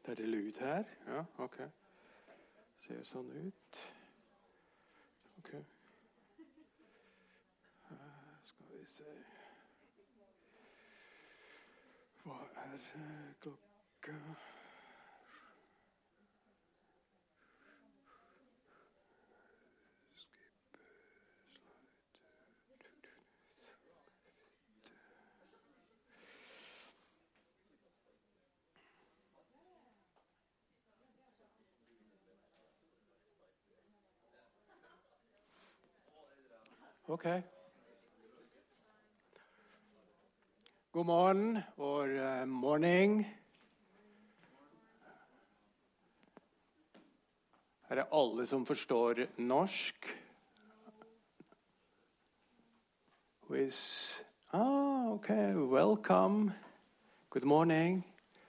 det lyd her? Ja, ok. Ser sånn ut. Ok. Skal vi se. Hva klokka? Ok. God morgen, or morning. Det alle som forstår norsk? Okay, welcome. Good morning.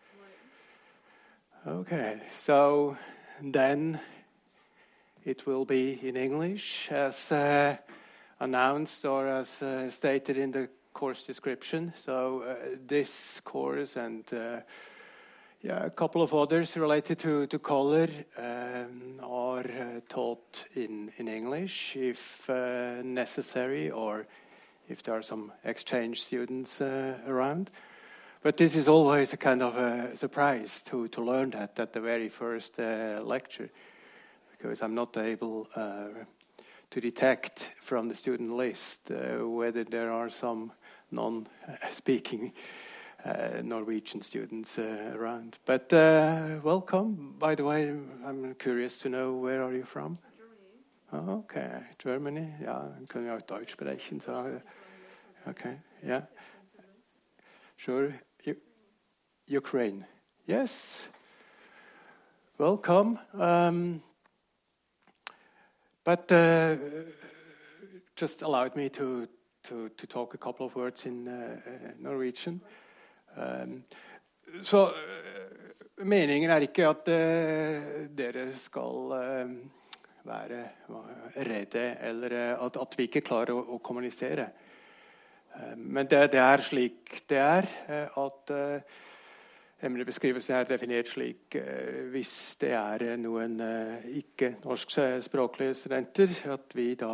Okay, so then it will be in English as announced or as stated in the course description. So this course and a couple of others related to color are taught in English if necessary, or if there are some exchange students around. But this is always a kind of a surprise to learn that at the very first lecture, because I'm not able to detect from the student list whether there are some non-speaking Norwegian students around. But welcome. By the way, I'm curious to know, where are you from? Germany. Oh, okay, Germany. Ja, dann können wir auch Deutsch sprechen. So. Okay, yeah. Sure. Ukraine. Yes. Welcome. But just allowed me to talk a couple of words in Norwegian. Så meningen ikke at dere skal være redde, eller at vi ikke klarer å kommunisere. Men det slik det at emnebeskrivelsen definert slik hvis det noen ikke norskspråklige studenter, at vi da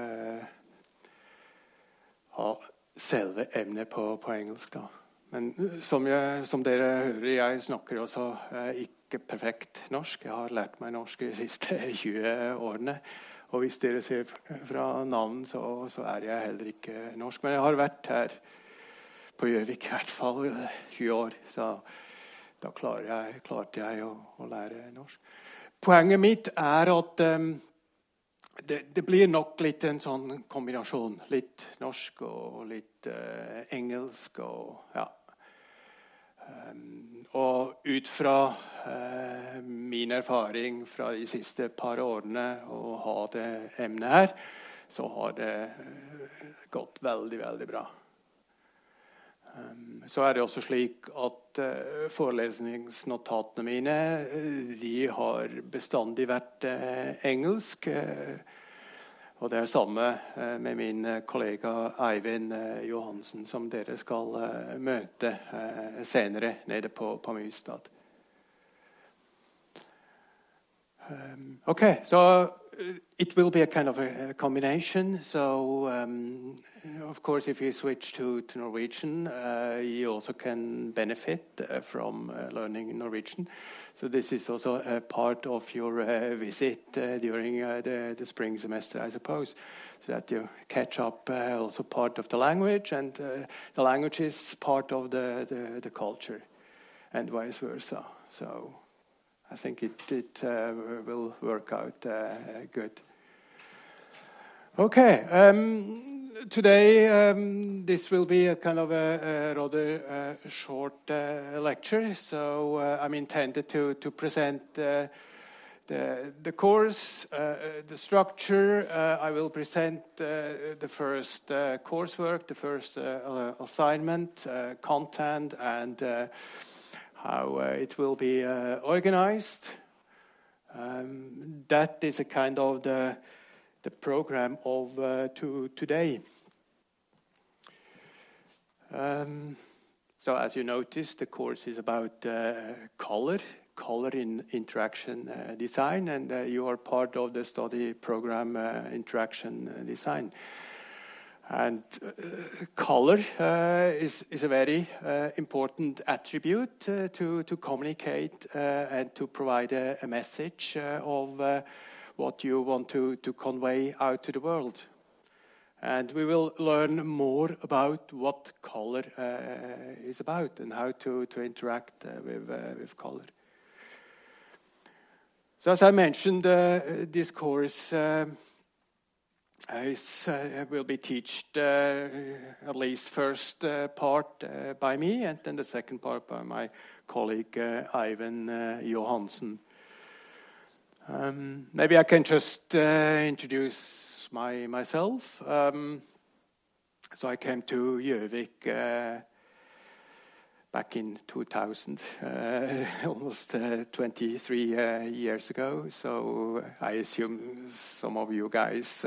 har selve emnet på engelsk da. Men som dere hører, jeg snakker også ikke perfekt norsk. Jeg har lært meg norsk de siste 20 årene. Og hvis dere ser fra navn, så jeg heller ikke norsk. Men jeg har vært her på Gjøvik i hvert fall 20 år, så da klarte jeg å lære norsk. Poenget mitt at det blir nok litt en sånn kombinasjon. Litt norsk og litt engelsk. Og ut fra min erfaring fra de siste par årene å ha det emnet her, så har det gått veldig, veldig bra. Så det også slik at forelesningsnotatene mine, de har bestandig vært engelsk, og det samme med min kollega Eivind Johansen, som dere skal møte senere nede på Mystad. Okay, so it will be a kind of a combination. So, of course, if you switch to Norwegian, you also can benefit from learning Norwegian. So this is also a part of your visit during the spring semester, I suppose, so that you catch up also part of the language, and the language is part of the culture, and vice versa. So I think it will work out good. Okay, today this will be a kind of a rather short lecture, so I'm intended to present the course, the structure. I will present the first coursework, the first assignment, content, and how it will be organized. That is a kind of the program of today. So as you noticed, the course is about color color in interaction design, and you are part of the study program interaction design. And color is a very important attribute to communicate and to provide a message of what you want to convey out to the world. And we will learn more about what color is about and how to interact with color. So as I mentioned, this course will be taught at least first part by me, and then the second part by my colleague Ivan Johansen. Maybe I can just introduce myself. So I came to Gjøvik back in 2000, almost 23 years ago. So I assume some of you guys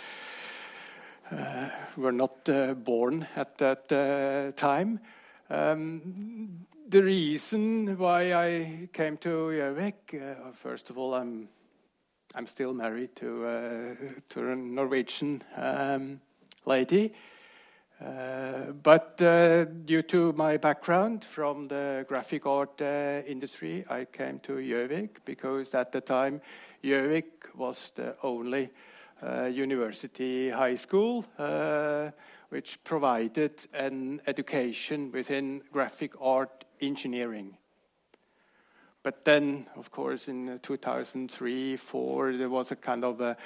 were not born at that time. The reason why I came to Gjøvik, first of all, I'm still married to a Norwegian lady. But due to my background from the graphic art industry, I came to Gjøvik because at the time Gjøvik was the only university high school which provided an education within graphic art engineering. But then, of course, in 2003-04, there was a kind of a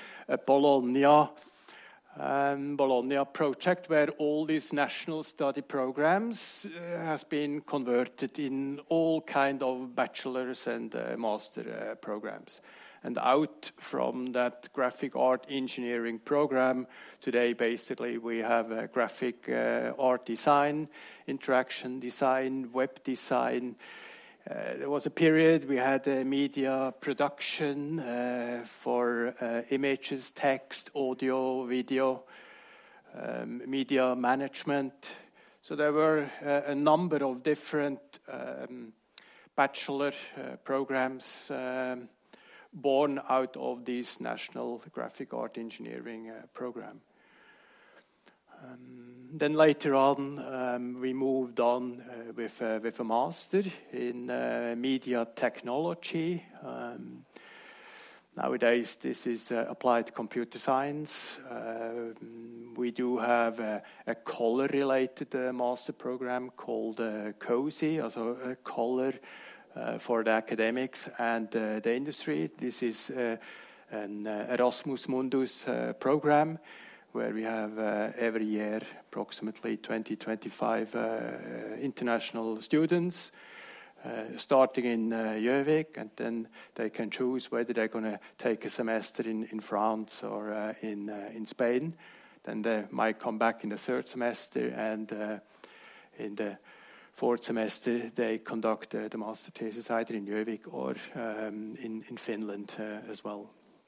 Bologna project where all these national study programs has been converted in all kind of bachelor's and master programs. And out from that graphic art engineering program, today basically we have graphic art design, interaction design, web design. There was a period we had media production for images, text, audio, video, media management. So there were a number of different bachelor programs born out of this national graphic art engineering program. Then later on, we moved on with a master in media technology. Nowadays, this is applied computer science. We do have a color-related master program called COSI, also a color for the academics and the industry. This is an Erasmus Mundus program, where we have every year approximately 20-25 international students starting in Gjøvik, and then they can choose whether they're going to take a semester in France or in Spain. Then they might come back in the third semester, and in the fourth semester they conduct the master thesis either in Gjøvik or in Finland as well.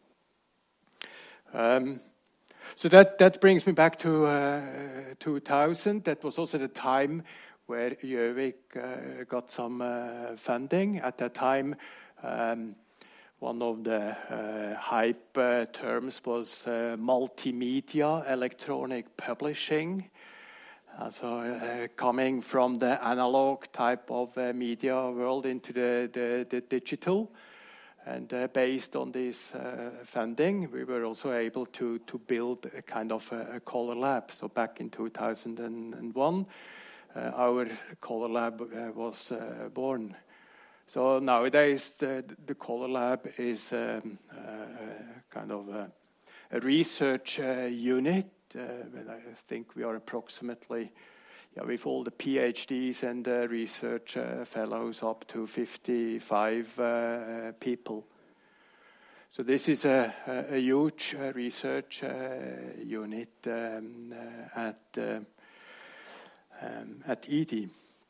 So that brings me back to 2000. That was also the time where Gjøvik got some funding. At that time, one of the hype terms was multimedia electronic publishing. So coming from the analog type of media world into the digital. And based on this funding, we were also able to build a kind of a color lab. So back in 2001, our color lab was born. So nowadays, the color lab is kind of a research unit. I think we are approximately, with all the PhDs and research fellows, up to 55 people. So this is a huge research unit at ED.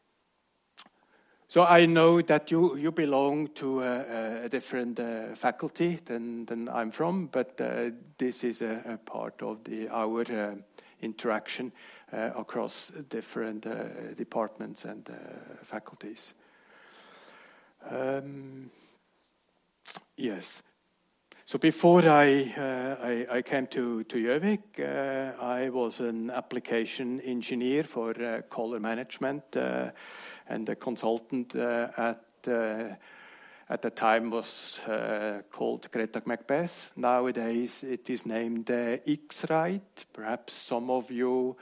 So I know that you belong to a different faculty than I'm from, but this is a part of our interaction across different departments and faculties. Yes. So before I came to Gjøvik, I was an application engineer for color management, and the consultant at the time was called Greta Macbeth. Nowadays it is named X-Rite. Perhaps some of you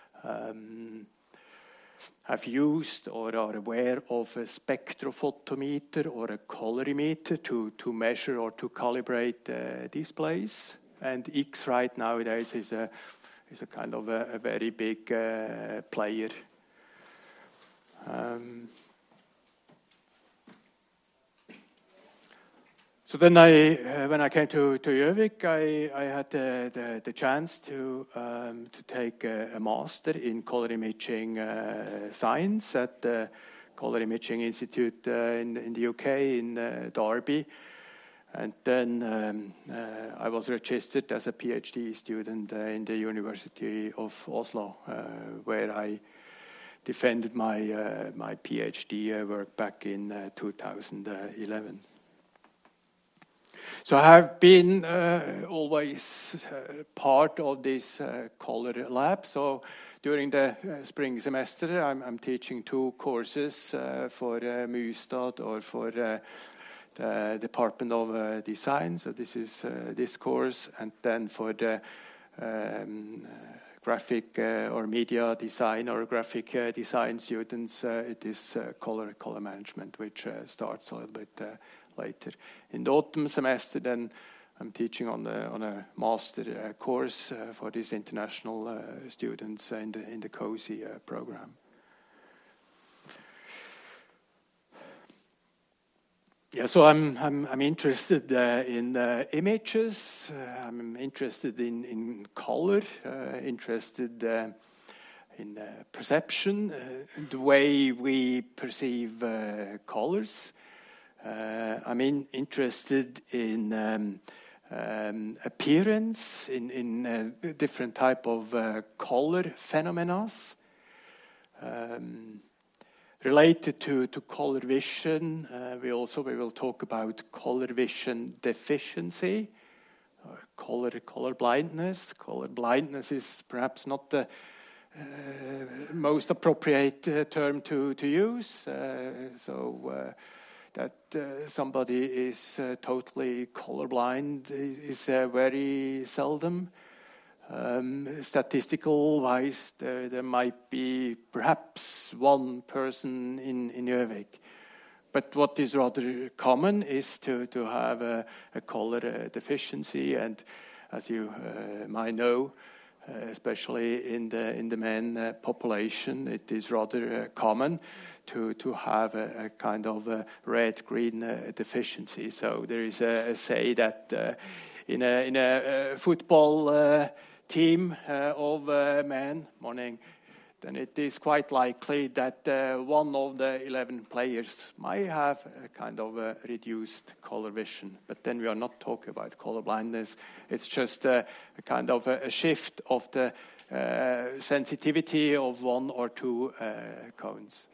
have used or are aware of a spectrophotometer or a colorimeter to measure or to calibrate displays. And X-Rite nowadays is a kind of a very big player. So then when I came to Gjøvik, I had the chance to take a master in color imaging science at the Color Imaging Institute in the UK in Derby, and then I was registered as a PhD student in the University of Oslo, where I defended my PhD work back in 2011. So I have been always part of this color lab. So during the spring semester, I'm teaching 2 courses for Mustad or for the Department of Design. So this is this course, and then for the graphic or media design or graphic design students, it is color management, which starts a little bit later. In the autumn semester, then I'm teaching on a master course for these international students in the COSI program. Yeah, so I'm interested in images. I'm interested in color. Interested in perception, the way we perceive colors. I'm interested in appearance, in different type of color phenomena. Related to color vision, we will talk about color vision deficiency, color blindness. Color blindness is perhaps not the most appropriate term to use. That somebody is totally colorblind is very seldom. Statistical wise, there might be perhaps one person in Gjøvik. But what is rather common is to have a color deficiency, and as you might know, especially in the men population, it is rather common to have a kind of a red-green deficiency. So there is a say that in a football team of men, then it is quite likely that one of the 11 players might have a kind of a reduced color vision. But then we are not talking about color blindness. It's just a kind of a shift of the sensitivity of 1 or 2 cones.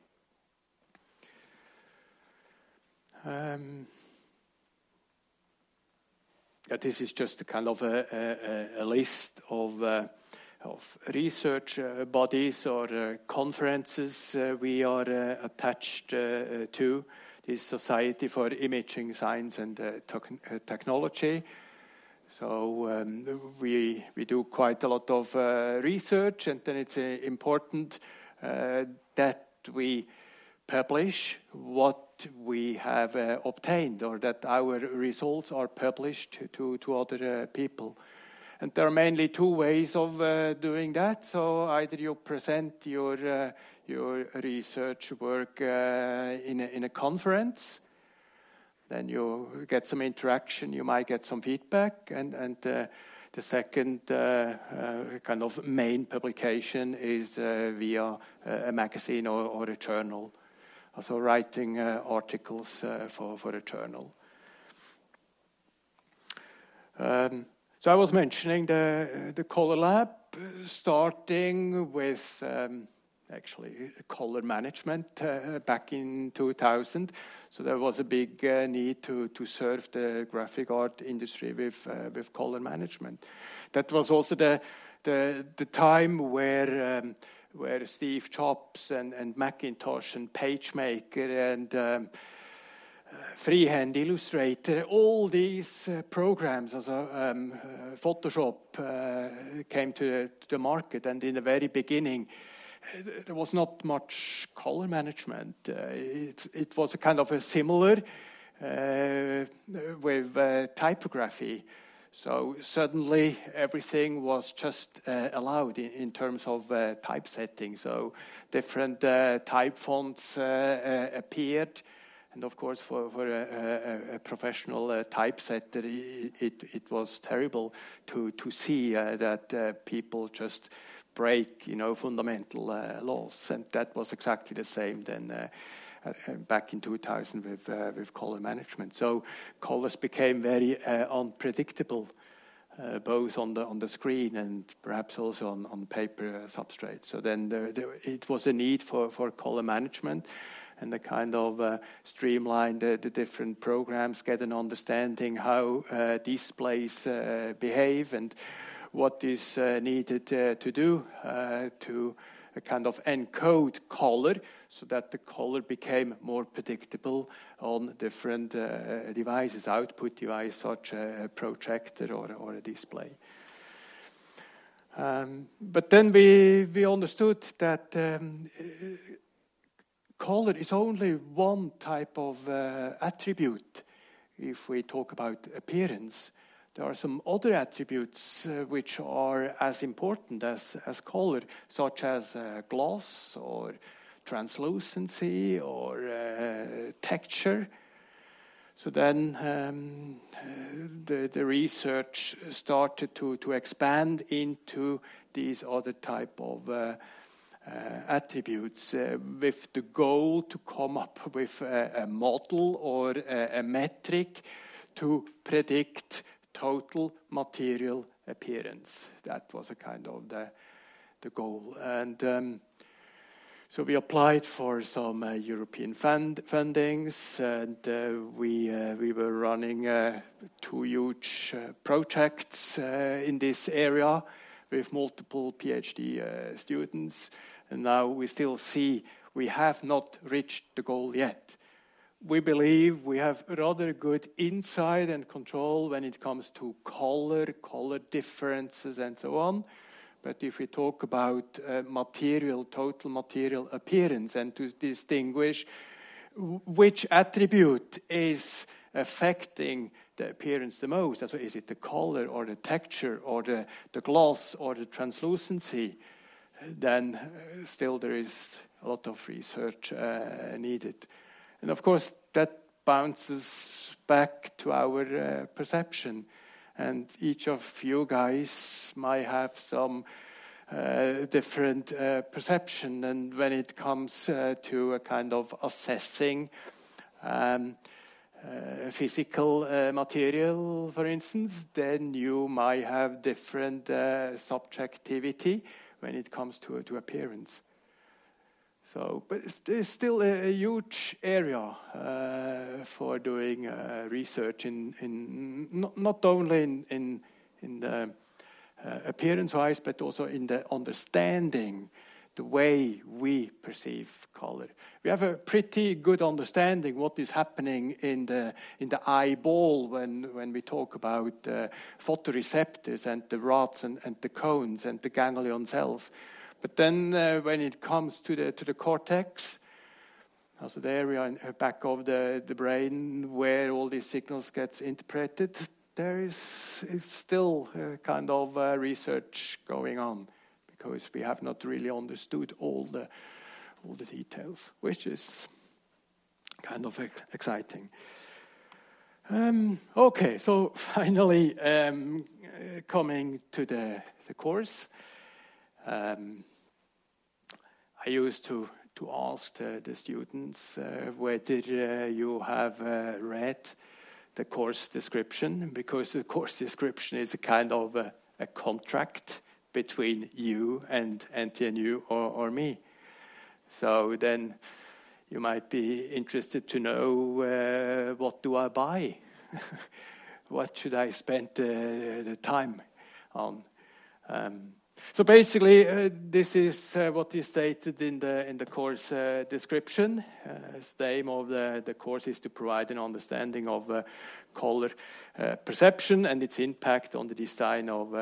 This is just a kind of a list of research bodies or conferences we are attached to. This Society for Imaging Science and Technology. So we do quite a lot of research, and then it's important that we publish what we have obtained, or that our results are published to other people. And there are mainly 2 ways of doing that. So either you present your research work in a conference, then you get some interaction, you might get some feedback, and the second kind of main publication is via a magazine or a journal. Also writing articles for a journal. So I was mentioning the Color Lab, starting with actually color management back in 2000. So there was a big need to serve the graphic art industry with color management. That was also the time where Steve Jobs and Macintosh and PageMaker and Freehand Illustrator, all these programs, also Photoshop, came to the market. And in the very beginning, there was not much color management. It was a kind of a similar with typography. So suddenly everything was just allowed in terms of typesetting. So different type fonts appeared. And of course, for a professional typesetter, it was terrible to see that people just break, fundamental laws. And that was exactly the same then back in 2000 with color management. So colors became very unpredictable, both on the screen and perhaps also on paper substrate. So then it was a need for color management. And the kind of streamline the different programs, get an understanding how displays behave and what is needed to do to kind of encode color so that the color became more predictable on different devices, output device such a projector or a display. But then we understood that color is only one type of attribute if we talk about appearance. There are some other attributes which are as important as color, such as gloss or translucency or texture. So then the research started to expand into these other type of attributes with the goal to come up with a model or a metric to predict total material appearance. That was a kind of the goal. And so we applied for some European fundings, and we were running 2 huge projects in this area with multiple PhD students. And now we still see we have not reached the goal yet. We believe we have rather good insight and control when it comes to color differences, and so on. But if we talk about total material appearance, and to distinguish which attribute is affecting the appearance the most, so is it the color or the texture or the gloss or the translucency, then still there is a lot of research needed. And of course, that bounces back to our perception. And each of you guys might have some different perception. And when it comes to a kind of assessing physical material, for instance, then you might have different subjectivity when it comes to appearance. So, but there's still a huge area for doing research in not only in the appearance-wise, but also in the understanding the way we perceive color. We have a pretty good understanding what is happening in the eyeball when we talk about photoreceptors and the rods and the cones and the ganglion cells. But then when it comes to the cortex, also the area in the back of the brain where all these signals gets interpreted, there is still kind of research going on, because we have not really understood all the details, which is kind of exciting. Okay, so finally coming to the course. I used to ask the students whether you have read the course description, because the course description is a kind of a contract between you and NTNU or me. So then you might be interested to know, what do I buy? What should I spend the time on? So basically, this is what is stated in the course description. The aim of the course is to provide an understanding of color perception and its impact on the design of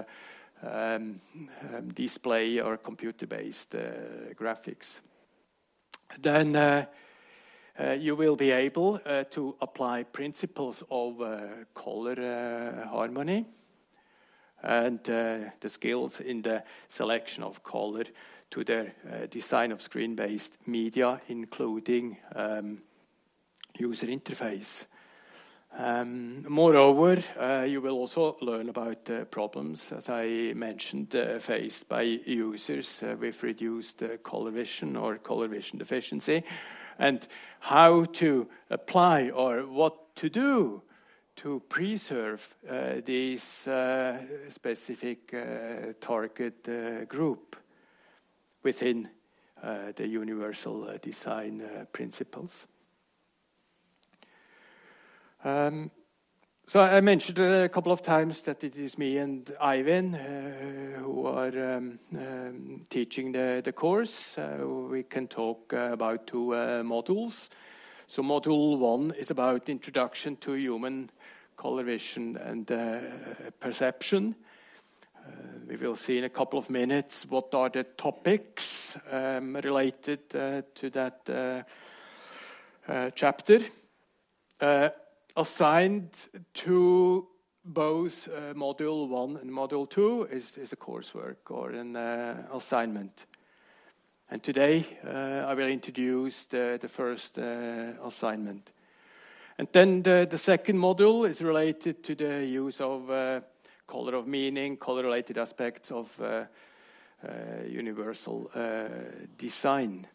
display or computer-based graphics. Then you will be able to apply principles of color harmony and the skills in the selection of color to the design of screen-based media, including user interface. Moreover, you will also learn about problems, as I mentioned, faced by users with reduced color vision or color vision deficiency, and how to apply or what to do to preserve this specific target group within the universal design principles. So I mentioned a couple of times that it is me and Eivind who are teaching the course. We can talk about two modules. So module 1 is about introduction to human color vision and perception. We will see in a couple of minutes what are the topics related to that chapter. Assigned to both module 1 and module 2 is a coursework or an assignment. And today I will introduce the first assignment. And then the second module is related to the use of color of meaning, color-related aspects of universal design.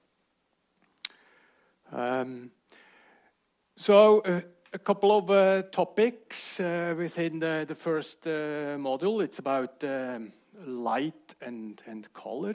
So a couple of topics within the first module. It's about light and color.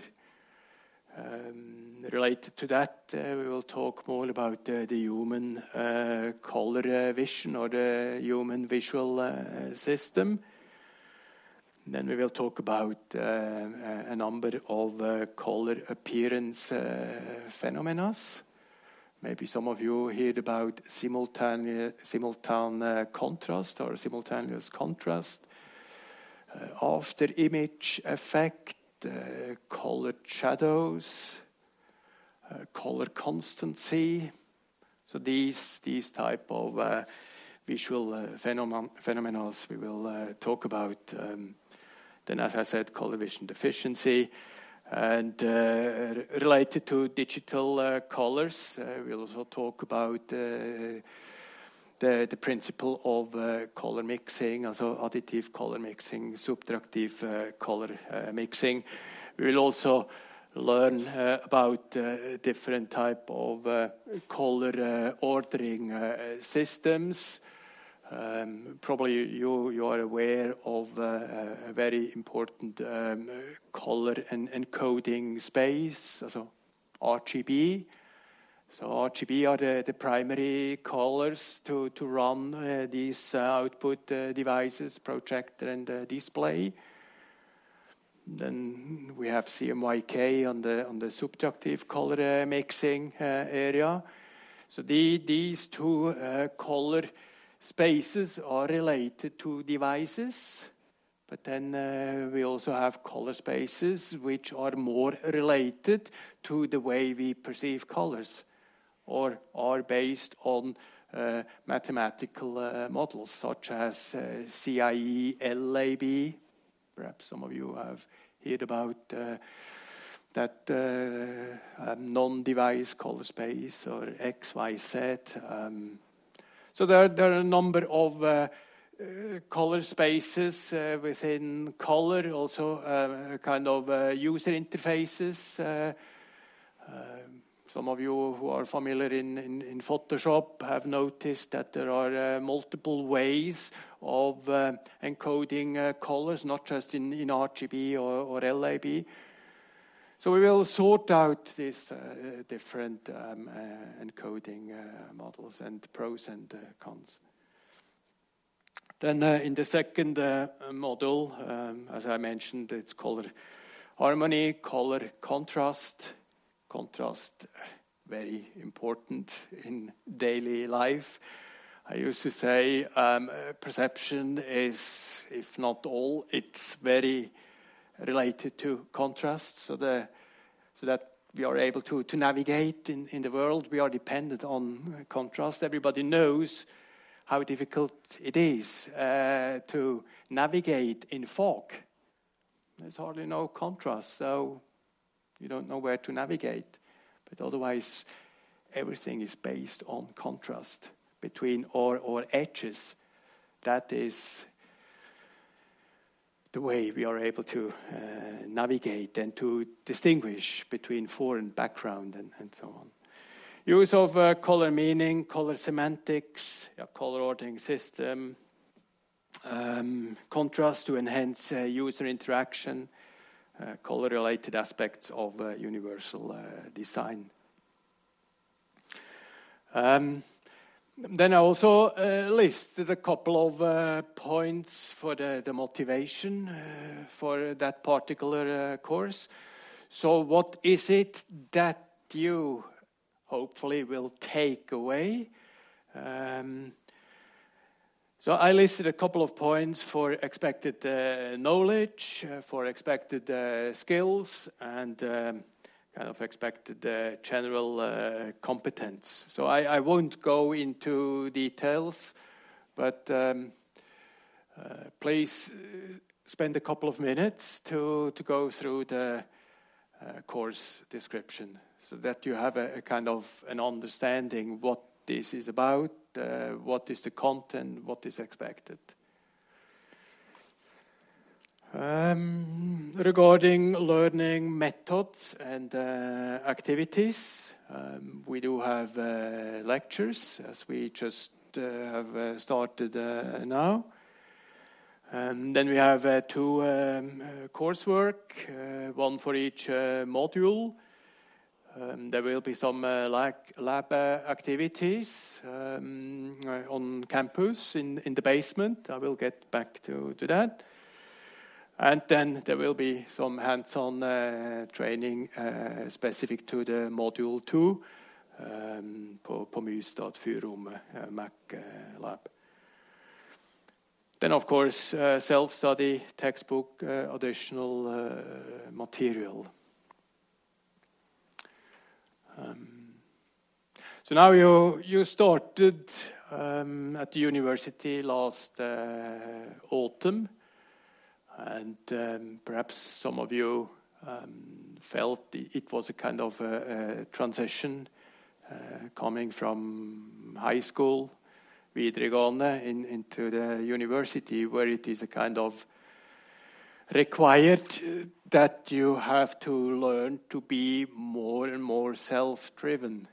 Related to that, we will talk more about the human color vision or the human visual system. Then we will talk about a number of color appearance phenomena. Maybe some of you heard about simultaneous contrast or simultaneous contrast, after image effect, colored shadows, color constancy. So these type of visual phenomena we will talk about. Then, as I said, color vision deficiency. And related to digital colors, we'll also talk about the principle of color mixing, also additive color mixing, subtractive color mixing. We will also learn about different type of color ordering systems. Probably you are aware of a very important color and encoding space, also RGB. So RGB are the primary colors to run these output devices, projector and display. Then we have CMYK on the subtractive color mixing area. So these two color spaces are related to devices, but then we also have color spaces which are more related to the way we perceive colors or are based on mathematical models such as CIE LAB. Perhaps some of you have heard about that non-device color space or XYZ. So there are a number of color spaces within color, also kind of user interfaces. Some of you who are familiar in Photoshop have noticed that there are multiple ways of encoding colors, not just in RGB or LAB. So we will sort out these different encoding models and pros and cons. Then in the second model, as I mentioned, it's color harmony, color contrast. Contrast, very important in daily life. I used to say perception is, if not all, it's very related to contrast, so that we are able to navigate in the world. We are dependent on contrast. Everybody knows how difficult it is to navigate in fog. There's hardly no contrast, so you don't know where to navigate. But otherwise, everything is based on contrast between or edges. That is the way we are able to navigate and to distinguish between fore and background and so on. Use of color meaning, color semantics, color ordering system, contrast to enhance user interaction, color-related aspects of universal design. Then I also listed a couple of points for the motivation for that particular course. So what is it that you hopefully will take away? So I listed a couple of points for expected knowledge, for expected skills, and kind of expected general competence. So I won't go into details, but please spend a couple of minutes to go through the course description so that you have a kind of an understanding what this is about, what is the content, what is expected. Regarding learning methods and activities, we do have lectures, as we just have started now. Then we have two coursework, one for each module. There will be some lab activities on campus in the basement. I will get back to that. And then there will be some hands-on training specific to the module 2 på Mystad Furum Mac lab. Then, of course, self-study, textbook, additional material. So now you started at the university last autumn, and perhaps some of you felt it was a kind of a transition coming from high school, videregående, into the university, where it is a kind of required that you have to learn to be more and more self-driven.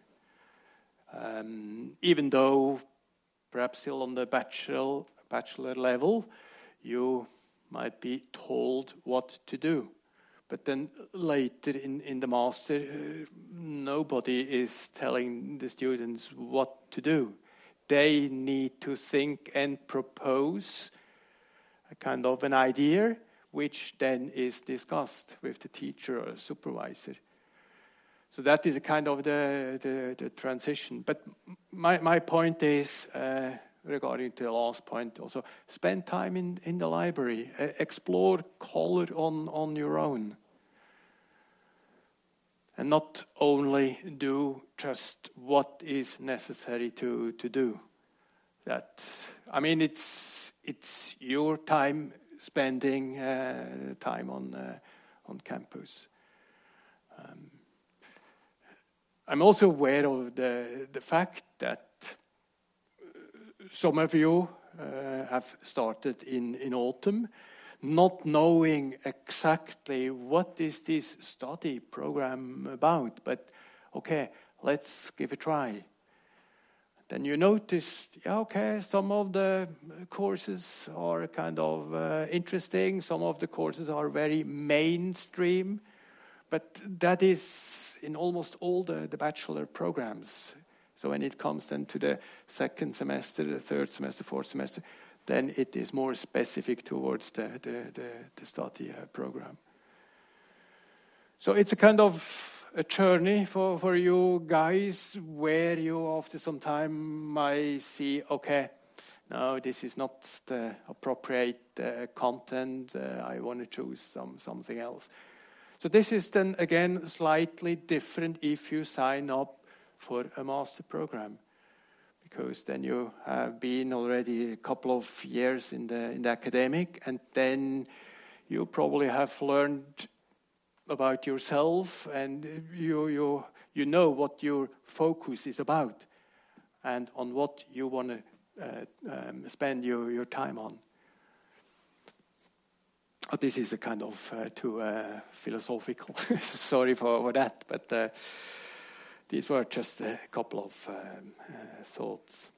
Even though perhaps still on the bachelor level, you might be told what to do. But then later in the master, nobody is telling the students what to do. They need to think and propose a kind of an idea, which then is discussed with the teacher or supervisor. So that is a kind of the transition. But my point is, regarding to the last point also, spend time in the library, explore color on your own. And not only do just what is necessary to do. That, I mean, it's your time spending time on campus. I'm also aware of the fact that some of you have started in autumn, not knowing exactly what is this study program about, but okay, let's give a try. Then you noticed, some of the courses are kind of interesting, some of the courses are very mainstream, But that is in almost all the bachelor programs. So when it comes then to the second semester, the third semester, fourth semester, then it is more specific towards the study program. So it's a kind of a journey for you guys where you after some time might see, okay, no, this is not the appropriate content. I want to choose something else. So this is then again slightly different if you sign up for a master program, because then you have been already a couple of years in the academic, and then you probably have learned about yourself, and you know what your focus is about and on what you want to spend your time on. This is a kind of too philosophical. Sorry for that, but these were just a couple of thoughts.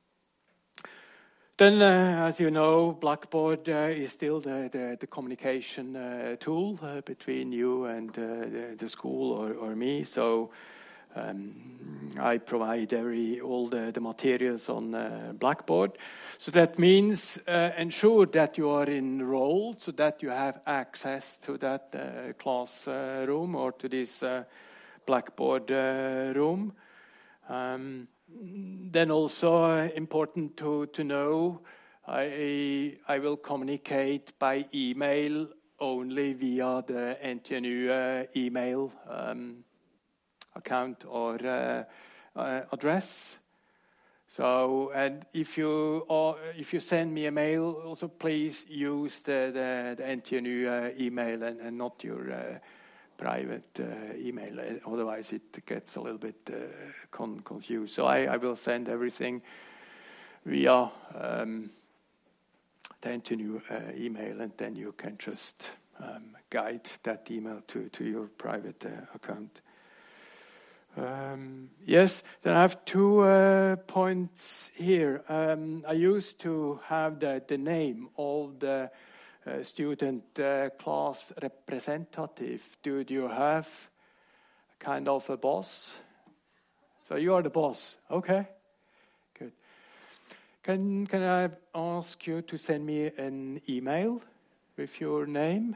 Then, as you know, Blackboard is still the communication tool between you and the school or me. So I provide all the materials on Blackboard. So that means ensure that you are enrolled, so that you have access to that classroom or to this Blackboard room. Then also important to know, I will communicate by email only via the NTNU email account or address. So, and if you send me a mail, also please use the NTNU email and not your private email. Otherwise, it gets a little bit confused. So I will send everything via the NTNU email, and then you can just guide that email to your private account. Yes, then I have 2 points here. I used to have the name of the student class representative. Do you have kind of a boss? So you are the boss. Okay, good. Can I ask you to send me an email with your name?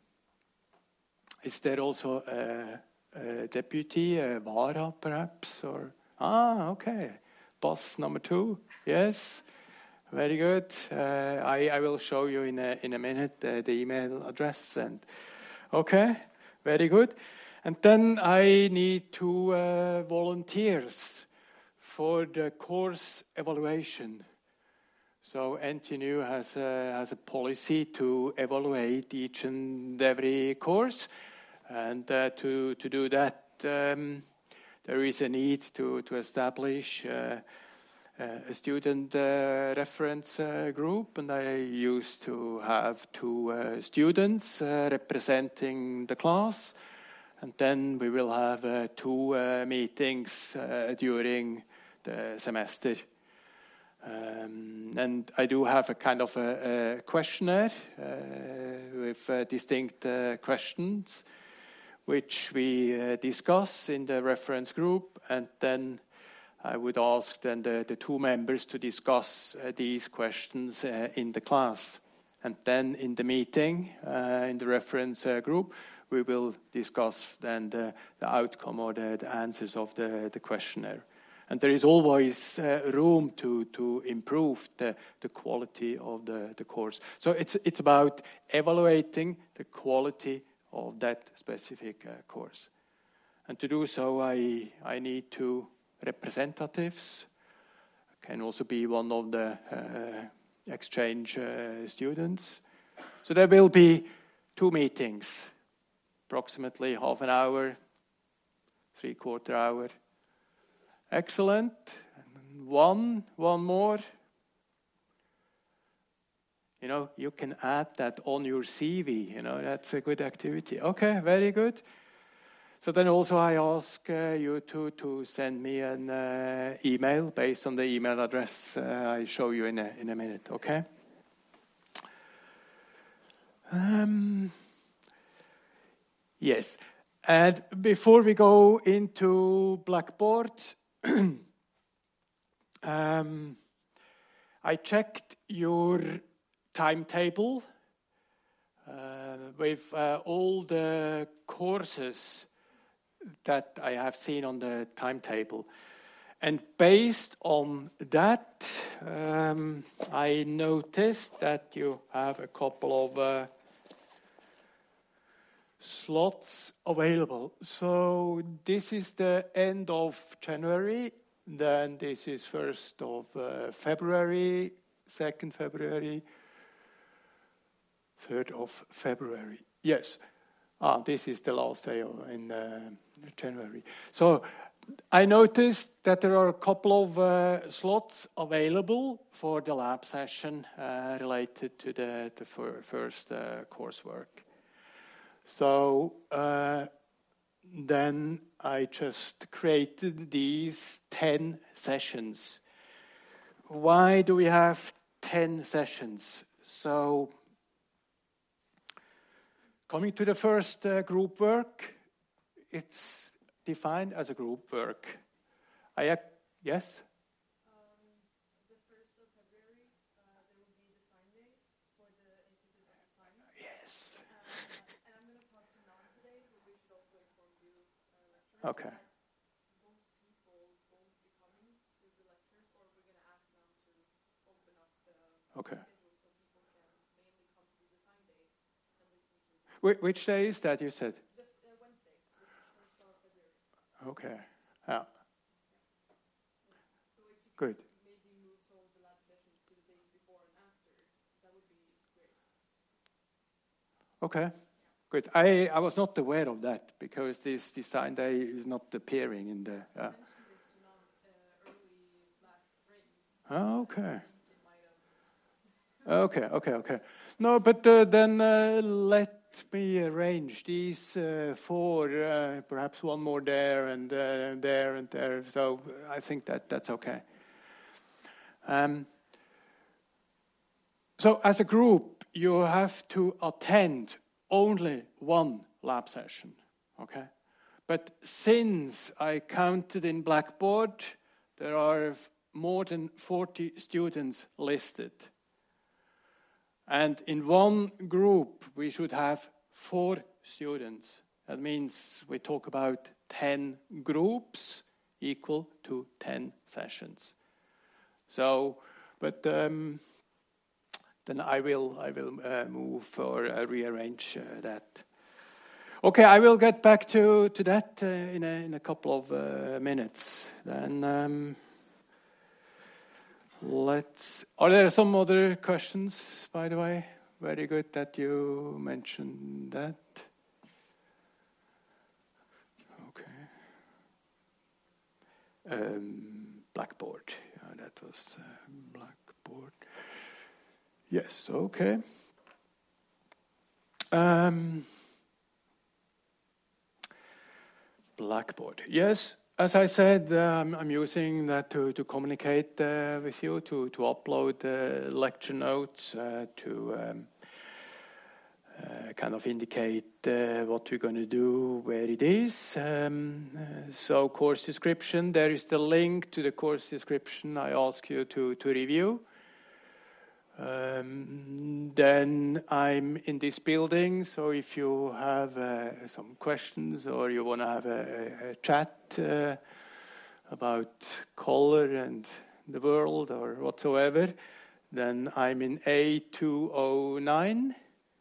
Is there also a deputy, a vara perhaps? Or okay, boss number 2. Yes. Very good. I will show you in a minute the email address. And okay, very good. And then I need 2 volunteers for the course evaluation. So NTNU has a policy to evaluate each and every course, and to do that, there is a need to establish a student reference group, and I used to have 2 students representing the class, and then we will have 2 meetings during the semester. And I do have a kind of a questionnaire with distinct questions, which we discuss in the reference group, and then I would ask then the 2 members to discuss these questions in the class. And then in the meeting, in the reference group, we will discuss then the outcome or the answers of the questionnaire. And there is always room to improve the quality of the course. So it's about evaluating the quality of that specific course. And to do so, I need 2 representatives. Can also be one of the exchange students. So there will be 2 meetings, approximately half an hour, 3/4 hour. Excellent. One more. You know, you can add that on your CV. You know, that's a good activity. Okay, very good. So then also I ask you to send me an email based on the email address I show you in a minute, okay? Yes. And before we go into Blackboard, I checked your timetable with all the courses that I have seen on the timetable. And based on that, I noticed that you have a couple of slots available. So this is the end of January, then this is 1st of February, 2nd February, 3rd of February. Yes, this is the last day in January. So I noticed that there are a couple of slots available for the lab session related to the first coursework. So then I just created these 10 sessions. Why do we have 10 sessions? So coming to the first group work, it's defined as a group work. Yes? The 1st of February, there will be the sign day for the Institute of Design. Yes. And I'm going to talk to Nan today, but we should also inform you, lecturers, Okay. that most people won't be coming to the lectures, or we're going to ask them to open up the Okay. schedule so people can mainly come to the sign day and listen to Which day is that you said? the Wednesday, the 1st of February. Okay. Yeah. So if you Good. could maybe move all the lab sessions to the days before and after, that would be great. Okay. Good. I was not aware of that because this design day is not appearing in the. I mentioned it to Nan early last spring. Oh, okay. It might have. Okay. No, but then let me arrange these 4, perhaps one more there and there and there. So I think that's okay. So as a group, you have to attend only one lab session, okay? But since I counted in Blackboard, there are more than 40 students listed. And in one group, we should have 4 students. That means we talk about 10 groups equal to 10 sessions. So, but then I will move or rearrange that. Okay, I will get back to that in a couple of minutes. Then Are there some other questions, by the way? Very good that you mentioned that. Okay. Blackboard. Yeah, that was Blackboard. Yes, okay. Blackboard. Yes, as I said, I'm using that to communicate with you, to upload lecture notes, to kind of indicate what we're going to do, where it is. So course description, there is the link to the course description I ask you to review. Then I'm in this building, so if you have some questions or you want to have a chat about color and the world or whatsoever, then I'm in A209.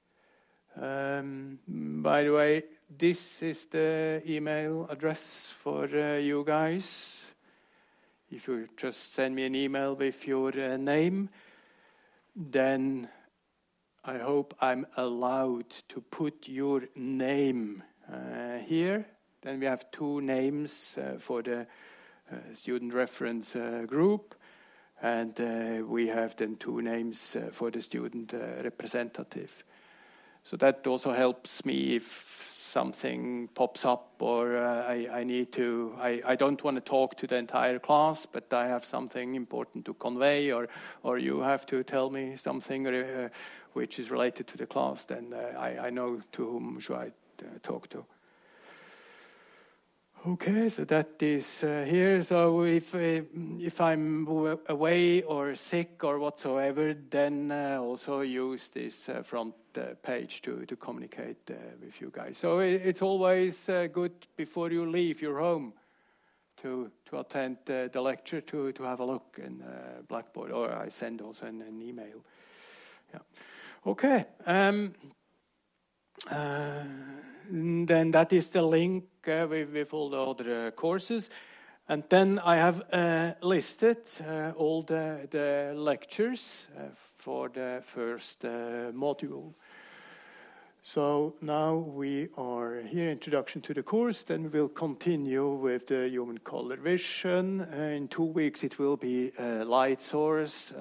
By the way, this is the email address for you guys. If you just send me an email with your name, then I hope I'm allowed to put your name here. Then we have 2 names for the student reference group, and we have then 2 names for the student representative. So that also helps me if something pops up or I need to, I don't want to talk to the entire class, but I have something important to convey, or you have to tell me something which is related to the class, then I know to whom should I talk to. Okay, so that is here. So if I'm away or sick or whatsoever, then also use this front page to communicate with you guys. So it's always good before you leave your home to attend the lecture, to have a look in Blackboard, or I send also an email. Yeah. Okay. Then that is the link with all the other courses. And then I have listed all the lectures for the first module. So now we are here, introduction to the course. Then we'll continue with the human color vision. In 2 weeks it will be light source,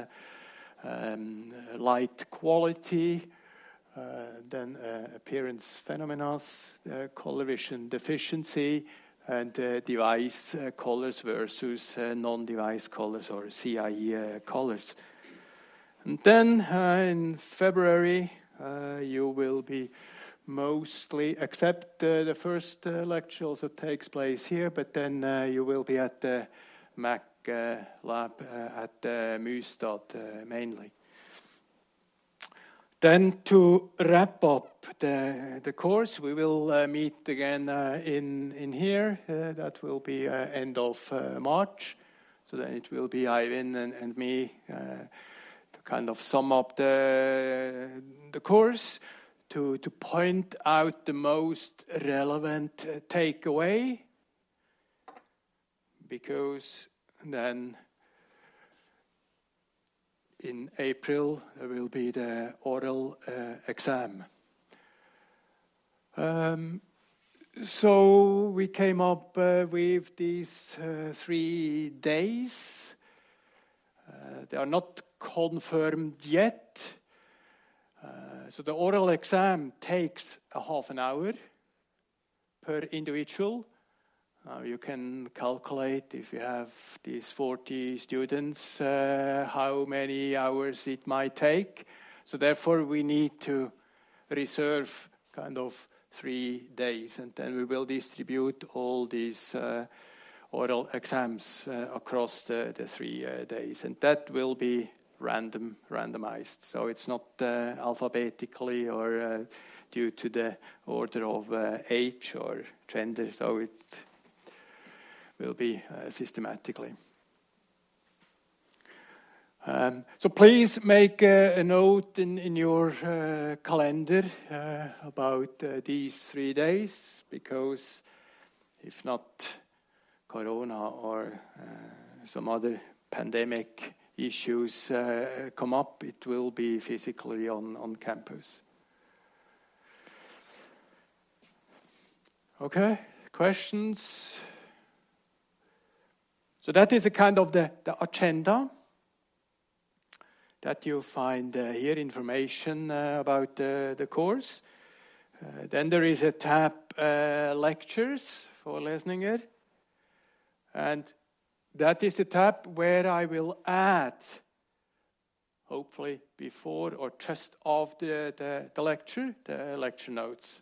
light quality, then appearance phenomena, color vision deficiency, and device colors versus non-device colors, or CIE colors. And then in February you will be mostly, except the first lecture also takes place here, but then you will be at the Mac lab at Mystad mainly. Then to wrap up the course, we will meet again in here. That will be end of March. So then it will be Ivan and me to kind of sum up the course, to point out the most relevant takeaway, because then in April there will be the oral exam. So we came up with these 3 days. They are not confirmed yet. So the oral exam takes a half an hour per individual. You can calculate, if you have these 40 students, how many hours it might take. So therefore we need to reserve kind of 3 days, and then we will distribute all these oral exams across the 3 days, and that will be randomized. So it's not alphabetically or due to the order of age or gender. So it will be systematically. So please make a note in your calendar about these 3 days, because if not Corona or some other pandemic issues come up, it will be physically on campus. Okay, questions? So that is a kind of the agenda that you find here, information about the course. Then there is a tab lectures, Vorlesninger, and that is a tab where I will add, hopefully before or just after the lecture, the lecture notes.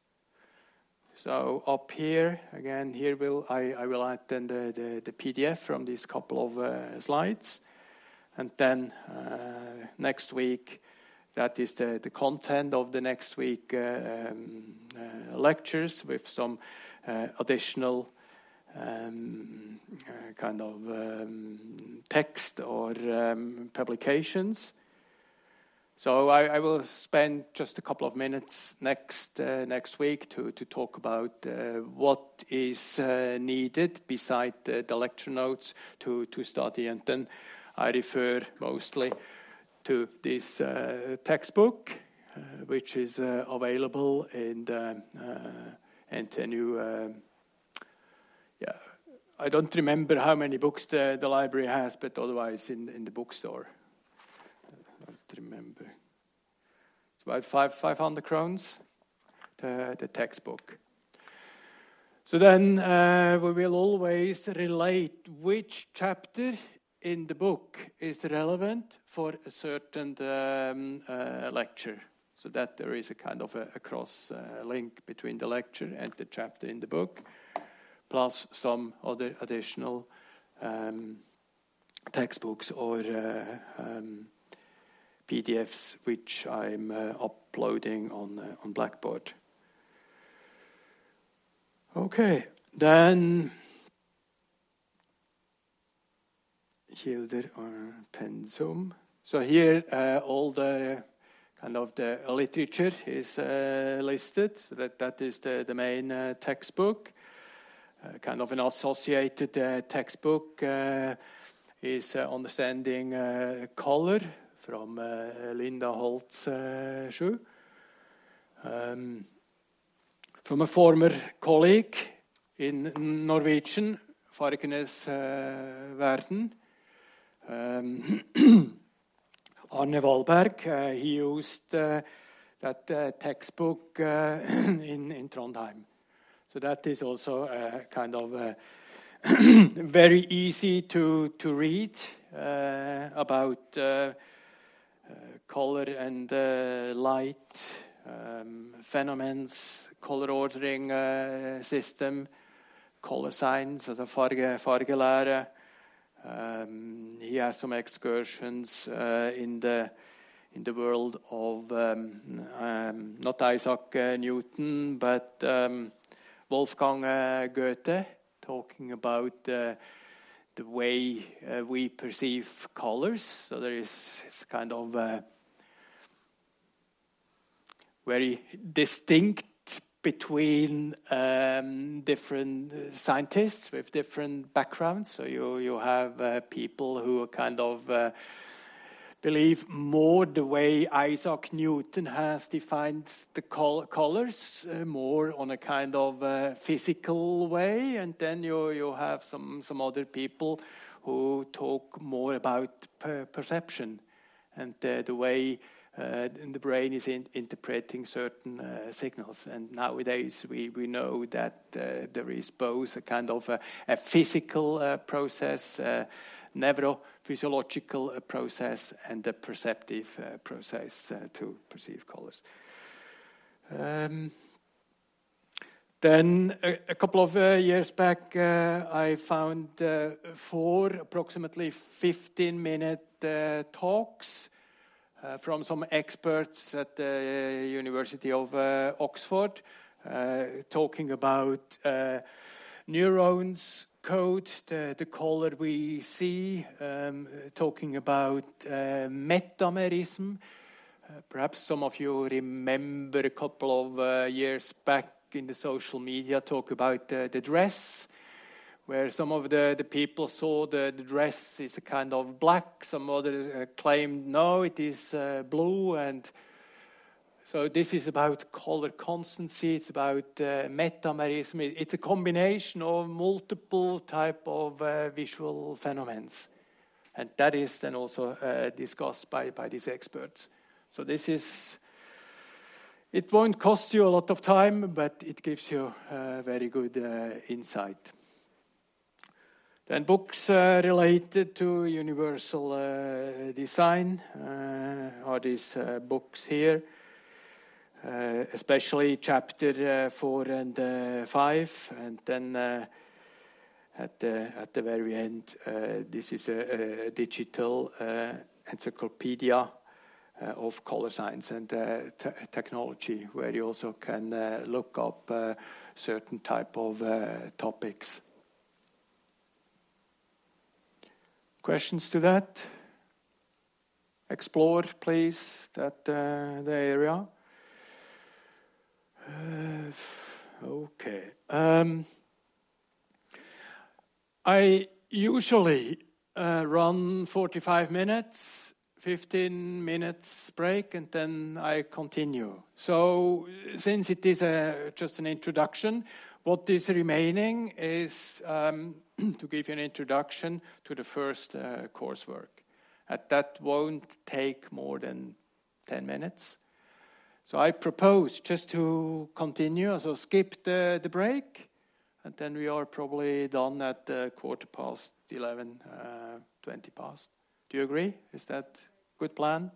So up here, again, here I will add then the PDF from these couple of slides. And then next week, that is the content of the next week lectures with some additional kind of text or publications. So I will spend just a couple of minutes next week to talk about what is needed beside the lecture notes to study, and then I refer mostly to this textbook, which is available in the NTNU. I don't remember how many books the library has, but otherwise in the bookstore. I don't remember. It's about 500 crowns, the textbook. So then we will always relate which chapter in the book is relevant for a certain lecture, so that there is a kind of a cross link between the lecture and the chapter in the book. plus some other additional textbooks or PDFs which I'm uploading on Blackboard. Okay, then Hilder Pensum. So here all the kind of the literature is listed. So that is the main textbook. Kind of an associated textbook is Understanding Color from Linda Holtz-Schuh. From a former colleague in Norwegian, Fargenes Verden. Arne Wallberg, he used that textbook in Trondheim. So that is also kind of very easy to read about color and light, phenomena, color ordering system, color science, also Fargelehre. He has some excursions in the world of not Isaac Newton, but Wolfgang Goethe, talking about the way we perceive colors. So there is kind of very distinct between different scientists with different backgrounds. So you have people who kind of believe more the way Isaac Newton has defined the colors, more on a kind of physical way, and then you have some other people who talk more about perception and the way the brain is interpreting certain signals. And nowadays we know that there is both a kind of a physical process, neurophysiological process, and a perceptive process to perceive colors. Then a couple of years back, I found 4 approximately 15-minute talks from some experts at the University of Oxford, talking about neurons code, the color we see, talking about metamerism. Perhaps some of you remember a couple of years back in the social media talk about the dress, where some of the people saw the dress is a kind of black, some others claimed no, it is blue, and so this is about color constancy, it's about metamerism. It's a combination of multiple type of visual phenomena. And that is then also discussed by these experts. So this is, it won't cost you a lot of time, but it gives you very good insight. Then books related to universal design are these books here. Especially chapter 4 and 5, and then at the very end, this is a digital encyclopedia of color science and technology, where you also can look up certain type of topics. Questions to that? Explore, please, that the area. Okay. I usually run 45 minutes, 15 minutes break, and then I continue. So since it is just an introduction, what is remaining is to give you an introduction to the first coursework. And that won't take more than 10 minutes. So I propose just to continue, so skip the break, and then we are probably done at 11:15, 20 past. Do you agree? Is that a good plan?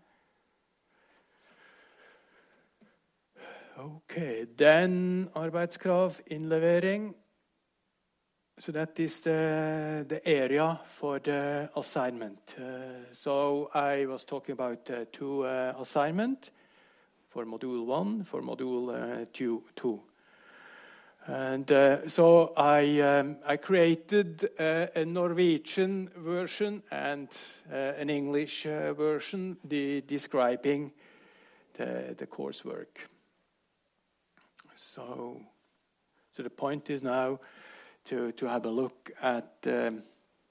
Okay, then arbeidskrav, innlevering. So that is the area for the assignment. So I was talking about 2 assignment for module 1, for module 2. And so I created a Norwegian version and an English version describing the coursework. So the point is now to have a look at the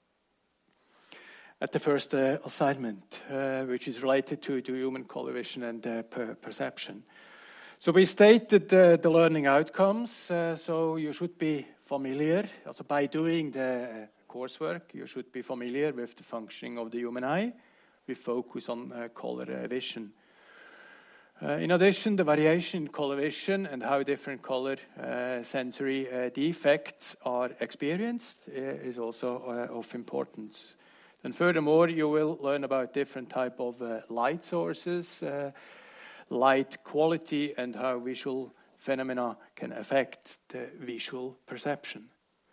first assignment, which is related to human color vision and perception. So we stated the learning outcomes, so you should be familiar. Also by doing the coursework, you should be familiar with the functioning of the human eye. We focus on color vision. In addition, the variation in color vision and how different color sensory defects are experienced is also of importance. And furthermore, you will learn about different type of light sources, light quality, and how visual phenomena can affect the visual perception.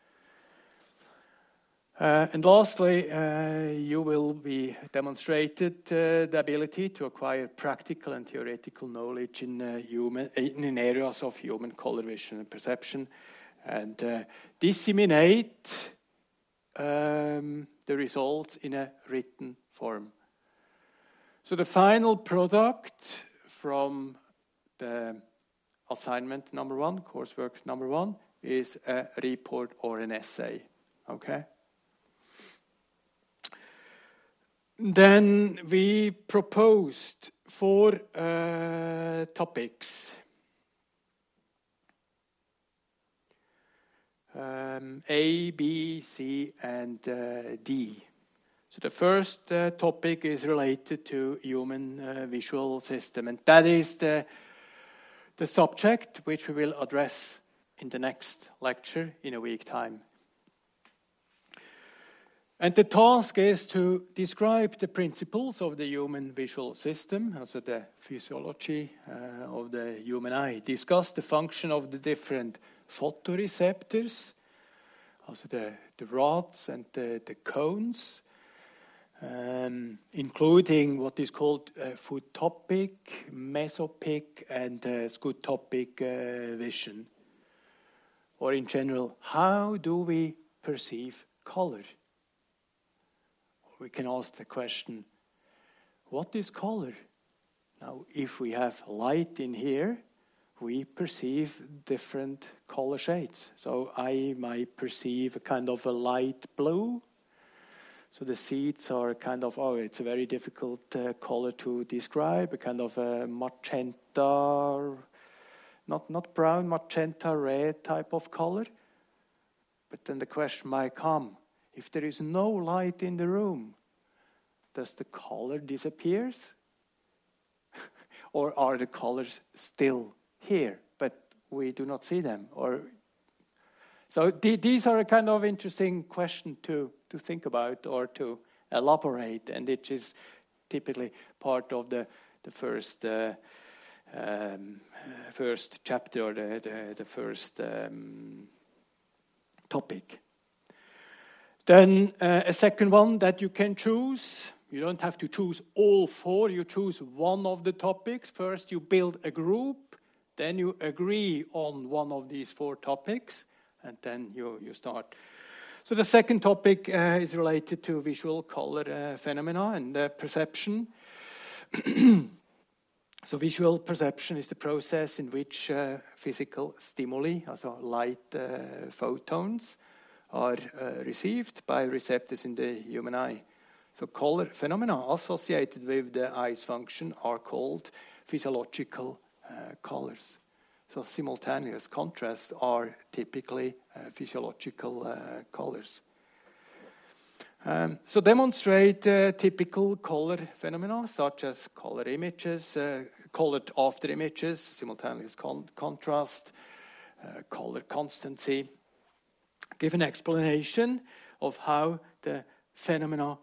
And lastly, you will be demonstrated the ability to acquire practical and theoretical knowledge in areas of human color vision and perception, and disseminate the results in a written form. So the final product from the assignment number 1, coursework number 1, is a report or an essay. Okay? Then we proposed 4 topics. A, B, C, and D. So the first topic is related to human visual system, and that is the subject which we will address in the next lecture in a week's time. And the task is to describe the principles of the human visual system, also the physiology of the human eye, discuss the function of the different photoreceptors, also the rods and the cones, including what is called photopic, mesopic, and scotopic vision. Or in general, how do we perceive color? We can ask the question, what is color? Now, if we have light in here, we perceive different color shades. So I might perceive a kind of a light blue. So the seeds are kind of, it's a very difficult color to describe, a kind of a magenta, not brown, magenta red type of color. But then the question might come, if there is no light in the room, does the color disappear? Or are the colors still here, but we do not see them? So these are a kind of interesting question to think about or to elaborate, and it is typically part of the first chapter or the first topic. Then a second one that you can choose. You don't have to choose all 4. You choose one of the topics. First, you build a group. Then you agree on one of these 4 topics. And then you start. So the second topic is related to visual color phenomena and perception. So visual perception is the process in which physical stimuli, also light photons, are received by receptors in the human eye. So color phenomena associated with the eye's function are called physiological colors. So simultaneous contrasts are typically physiological colors. So demonstrate typical color phenomena such as color images, colored after images, simultaneous contrast, color constancy. Give an explanation of how the phenomena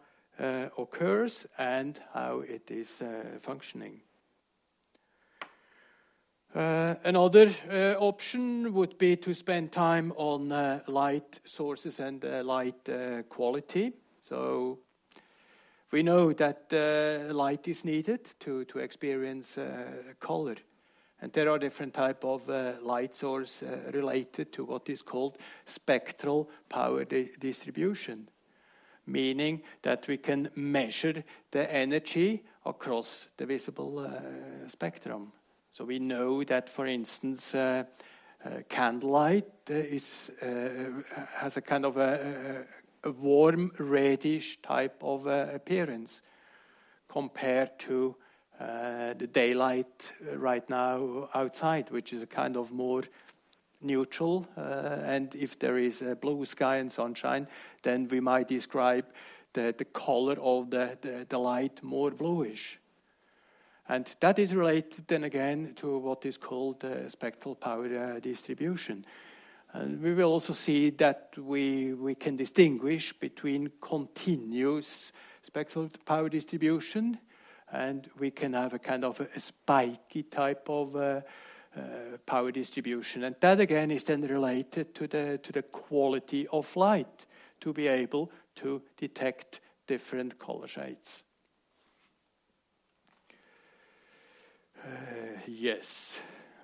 occurs and how it is functioning. Another option would be to spend time on light sources and light quality. So we know that light is needed to experience color. And there are different types of light source related to what is called spectral power distribution, meaning that we can measure the energy across the visible spectrum. So we know that, for instance, candlelight has a kind of a warm reddish type of appearance compared to the daylight right now outside, which is a kind of more neutral. And if there is a blue sky and sunshine, then we might describe the color of the light more bluish. And that is related then again to what is called spectral power distribution. And we will also see that we can distinguish between continuous spectral power distribution, and we can have a kind of a spiky type of power distribution. And that again is then related to the quality of light, to be able to detect different color shades. Yes.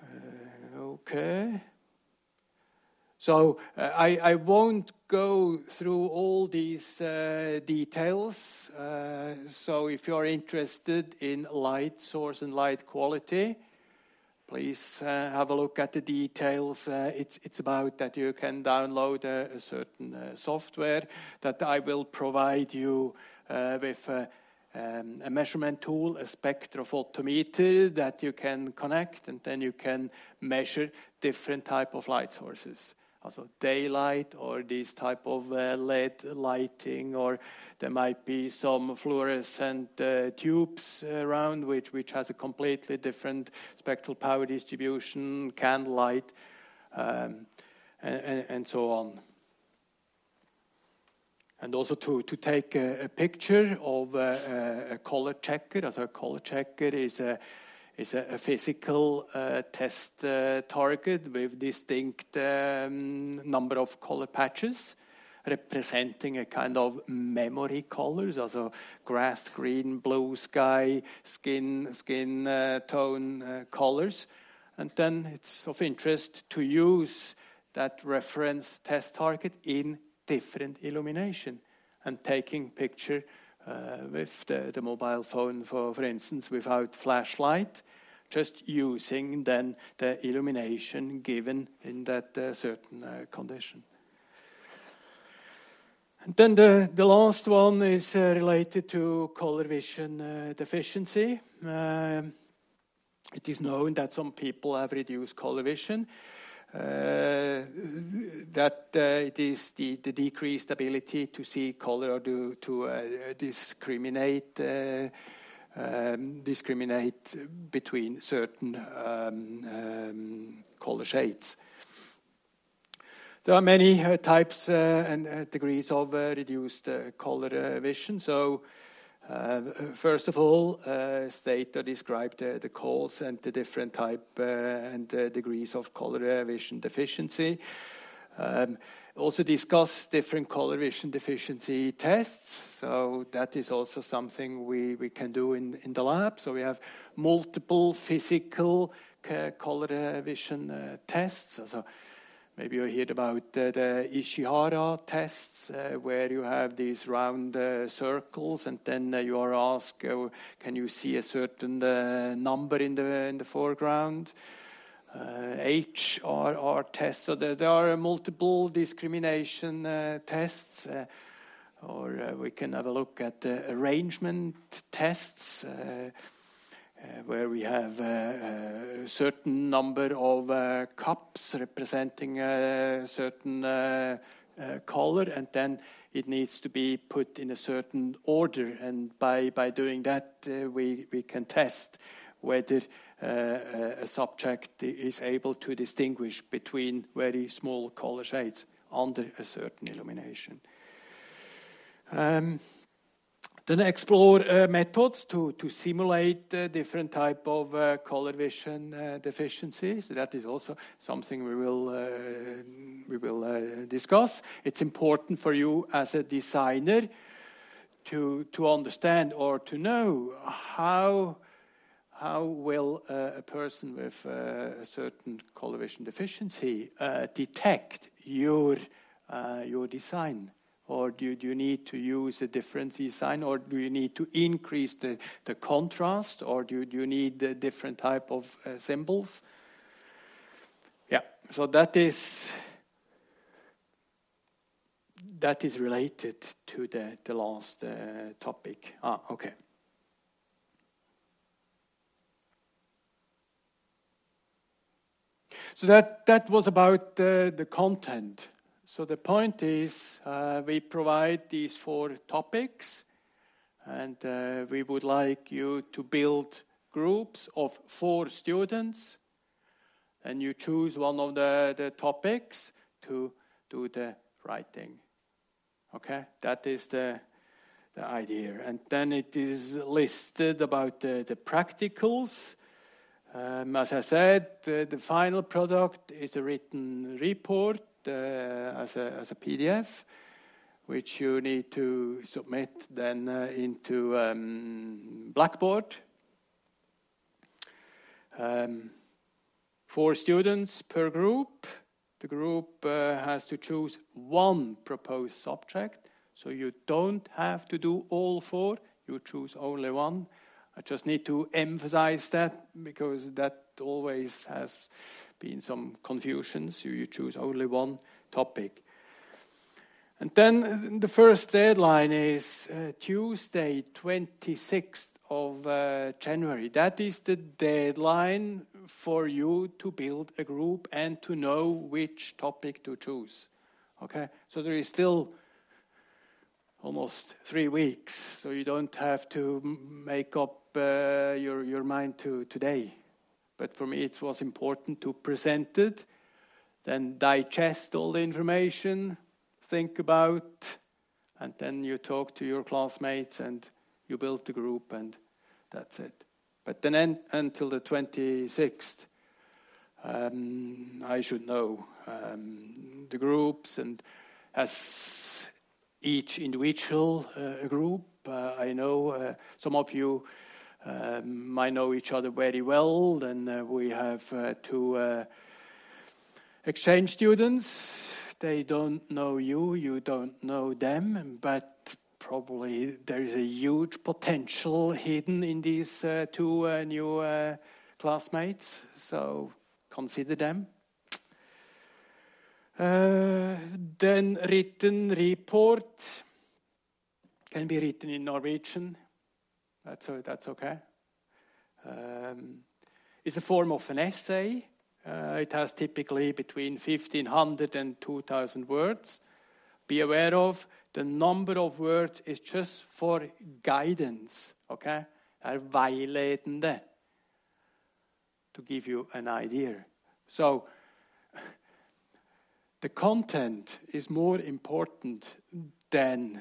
Okay. So I won't go through all these details. So if you're interested in light source and light quality, please have a look at the details. It's about that you can download a certain software that I will provide you with a measurement tool, a spectrophotometer that you can connect, and then you can measure different type of light sources. Also daylight or this type of LED lighting, or there might be some fluorescent tubes around which has a completely different spectral power distribution, candlelight, and so on. And also to take a picture of a color checker. So a color checker is a physical test target with distinct number of color patches representing a kind of memory colors, also grass green, blue sky, skin tone colors. And then it's of interest to use that reference test target in different illumination, and taking picture with the mobile phone, for instance, without flashlight, just using then the illumination given in that certain condition. And then the last one is related to color vision deficiency. It is known that some people have reduced color vision. That it is the decreased ability to see color or to discriminate between certain color shades. There are many types and degrees of reduced color vision. So first of all, Stater described the cause and the different type and degrees of color vision deficiency. Also discuss different color vision deficiency tests. So that is also something we can do in the lab. So we have multiple physical color vision tests. So maybe you heard about the Ishihara tests, where you have these round circles, and then you are asked, can you see a certain number in the foreground? HRR tests. So there are multiple discrimination tests, or we can have a look at the arrangement tests, where we have a certain number of cups representing a certain color, and then it needs to be put in a certain order. And by doing that, we can test whether a subject is able to distinguish between very small color shades under a certain illumination. Then explore methods to simulate different type of color vision deficiencies. So that is also something we will discuss. It's important for you as a designer to understand or to know how will a person with a certain color vision deficiency detect your design. Or do you need to use a different design, or do you need to increase the contrast, or do you need a different type of symbols? Yeah, so that is related to the last topic. Okay. So that was about the content. So the point is, we provide these 4 topics, and we would like you to build groups of 4 students, and you choose one of the topics to do the writing. Okay, that is the idea. And then it is listed about the practicals. As I said, the final product is a written report as a PDF, which you need to submit then into Blackboard. 4 students per group. The group has to choose 1 proposed subject, so you don't have to do all 4. You choose only 1. I just need to emphasize that because that always has been some confusions. You choose only 1 topic. And then the first deadline is Tuesday, 26th of January. That is the deadline for you to build a group and to know which topic to choose. Okay, so there is still almost 3 weeks, so you don't have to make up your mind to today. But for me, it was important to present it, then digest all the information, think about, and then you talk to your classmates and you build the group, and that's it. But then until the 26th, I should know the groups, and as each individual group, I know some of you might know each other very well. Then we have 2 exchange students. They don't know you, you don't know them, but probably there is a huge potential hidden in these 2 new classmates, so consider them. Then written report can be written in Norwegian. That's okay. It's a form of an essay. It has typically between 1,500 and 2,000 words. Be aware of the number of words is just for guidance. Okay, veiledende, to give you an idea. So the content is more important than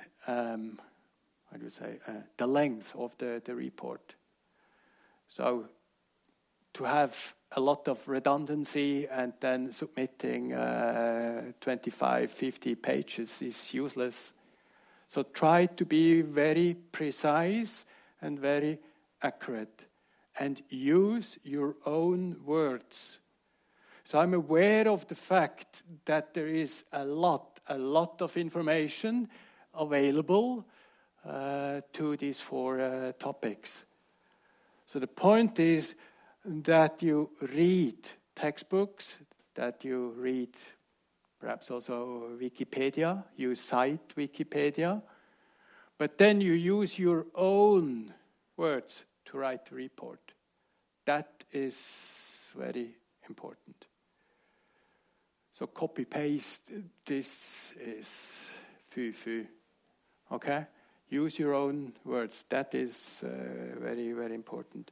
the length of the report. So to have a lot of redundancy and then submitting 25, 50 pages is useless. So try to be very precise and very accurate, and use your own words. So I'm aware of the fact that there is a lot of information available to these 4 topics. So the point is that you read textbooks, that you read perhaps also Wikipedia, you cite Wikipedia, but then you use your own words to write the report. That is very important. So copy-paste, this is foo-foo. Okay? Use your own words. That is very, very important.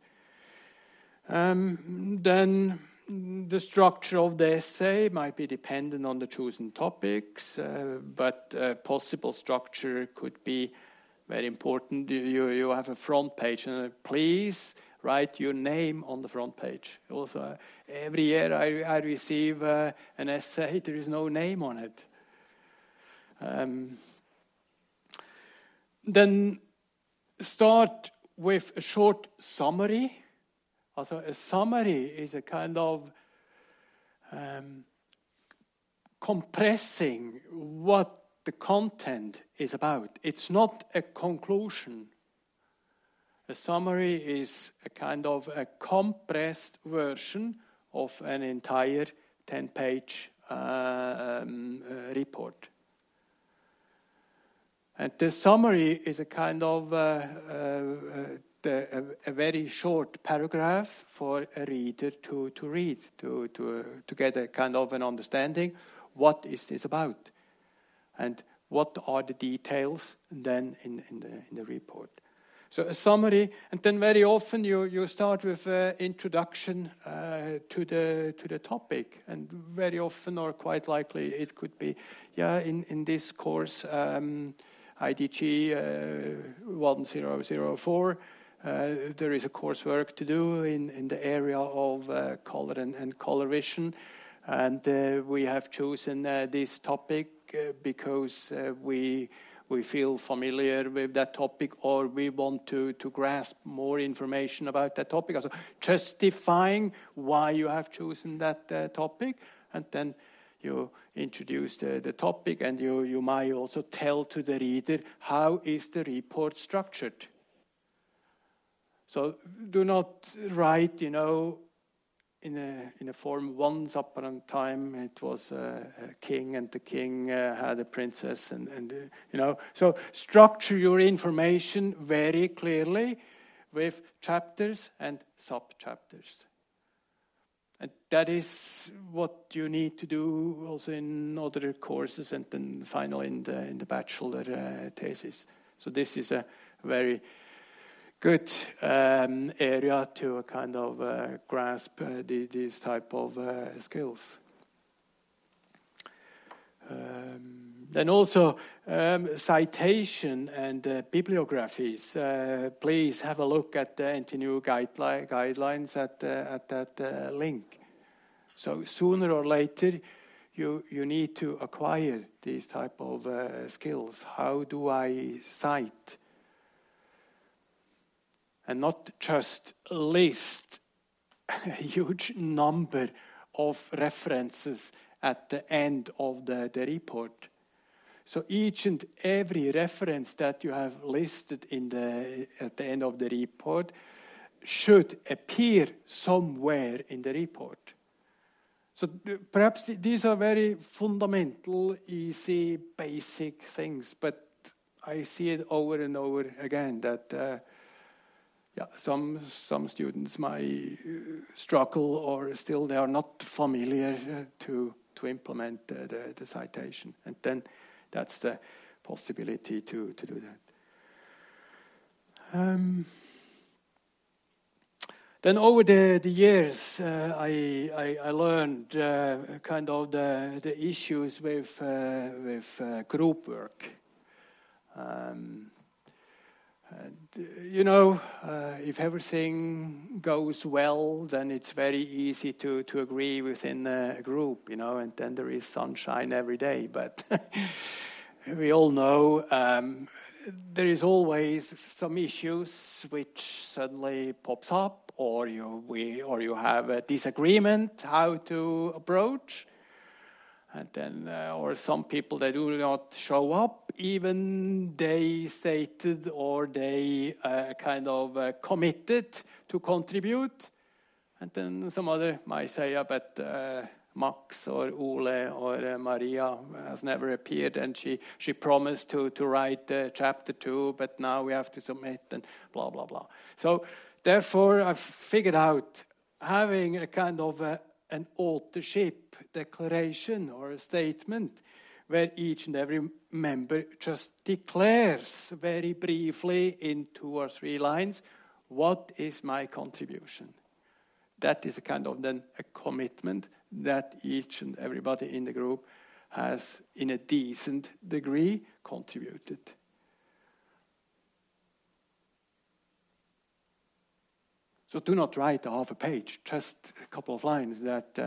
Then the structure of the essay might be dependent on the chosen topics, but a possible structure could be very important. You have a front page, and please write your name on the front page. Also, every year I receive an essay. There is no name on it. Then start with a short summary. Also, a summary is a kind of compressing what the content is about. It's not a conclusion. A summary is a kind of a compressed version of an entire 10-page report. And the summary is a kind of a very short paragraph for a reader to read, to get a kind of an understanding. What is this about? And what are the details then in the report? So a summary, and then very often you start with an introduction to the topic, and very often, or quite likely, it could be, in this course, IDG 1004, there is a coursework to do in the area of color and color vision, and we have chosen this topic because we feel familiar with that topic, or we want to grasp more information about that topic. Also justifying why you have chosen that topic, and then you introduce the topic, and you might also tell to the reader how is the report structured. So do not write, in a form. Once upon a time it was a king, and the king had a princess, and so structure your information very clearly with chapters and sub-chapters. And that is what you need to do also in other courses, and then finally in the bachelor thesis. So this is a very good area to kind of grasp these type of skills. Then also citation and bibliographies. Please have a look at the NTNU guidelines at that link. So sooner or later, you need to acquire these type of skills. How do I cite? And not just list a huge number of references at the end of the report. So each and every reference that you have listed at the end of the report should appear somewhere in the report. So perhaps these are very fundamental, easy, basic things, but I see it over and over again that some students might struggle, or still they are not familiar to implement the citation, and then that's the possibility to do that. Then over the years, I learned kind of the issues with group work. If everything goes well, then it's very easy to agree within a group, and then there is sunshine every day. But we all know there is always some issues which suddenly pops up, or you have a disagreement how to approach. And then, or some people, they do not show up, even they stated or they kind of committed to contribute. And then some other might say, but Max or Ole or Maria has never appeared, and she promised to write chapter 2, but now we have to submit, and blah, blah, blah. So therefore, I've figured out having a kind of an authorship declaration or a statement where each and every member just declares very briefly in 2 or 3 lines, what is my contribution? That is a kind of then a commitment that each and everybody in the group has in a decent degree contributed. So do not write a half a page, just a couple of lines that,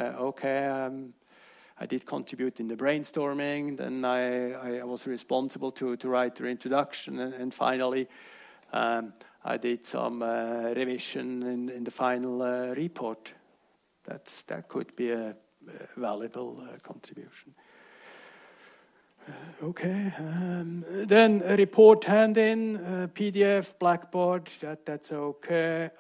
I did contribute in the brainstorming, then I was responsible to write the introduction, and finally I did some revision in the final report. That could be a valuable contribution. Then a report hand-in, PDF, Blackboard, that's okay.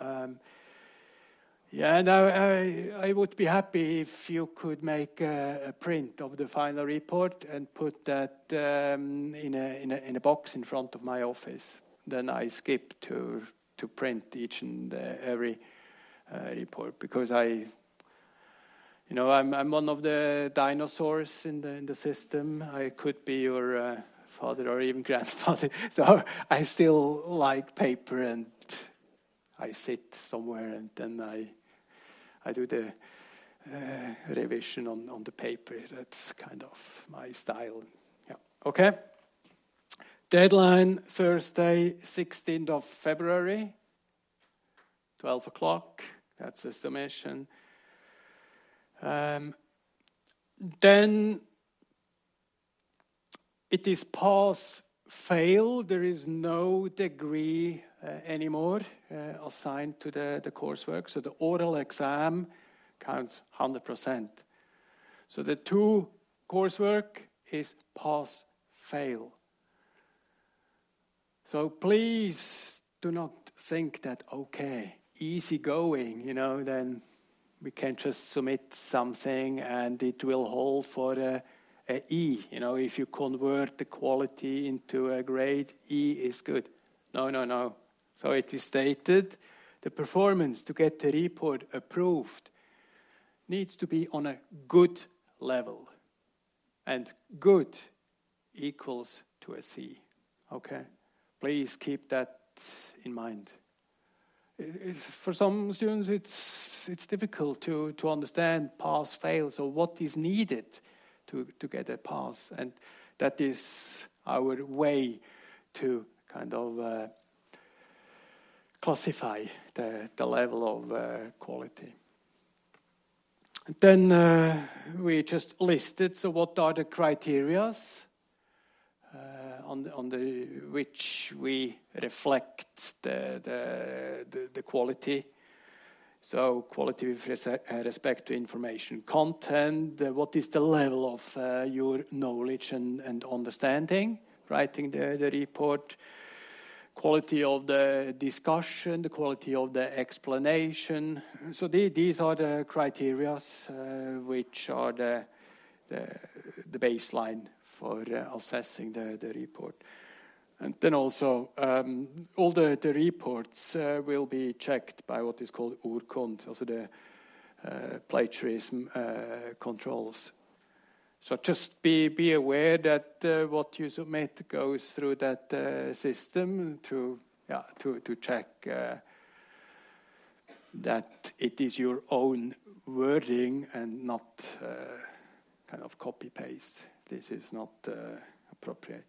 And I would be happy if you could make a print of the final report and put that in a box in front of my office. Then I skip to print each and every report, because I'm one of the dinosaurs in the system. I could be your father or even grandfather. So I still like paper, and I sit somewhere and then I do the revision on the paper. That's kind of my style. Yeah. Okay. Deadline Thursday, 16th of February, 12 o'clock. That's a submission. Then it is pass-fail. There is no degree anymore assigned to the coursework. So the oral exam counts 100%. So the 2 coursework is pass-fail. So please do not think that, easy going, then we can just submit something and it will hold for a E. If you convert the quality into a grade, E is good. No. So it is stated, the performance to get the report approved needs to be on a good level. And good equals to a C. Okay? Please keep that in mind. For some students, it's difficult to understand pass-fail. So what is needed to get a pass? And that is our way to kind of classify the level of quality. And then we just listed, so what are the criteria on the which we reflect the quality. So quality with respect to information content, what is the level of your knowledge and understanding, writing the report, quality of the discussion, the quality of the explanation. So these are the criteria which are the baseline for assessing the report. And then also, all the reports will be checked by what is called Urkund, also the plagiarism controls. So just be aware that what you submit goes through that system to check that it is your own wording and not kind of copy-paste. This is not appropriate.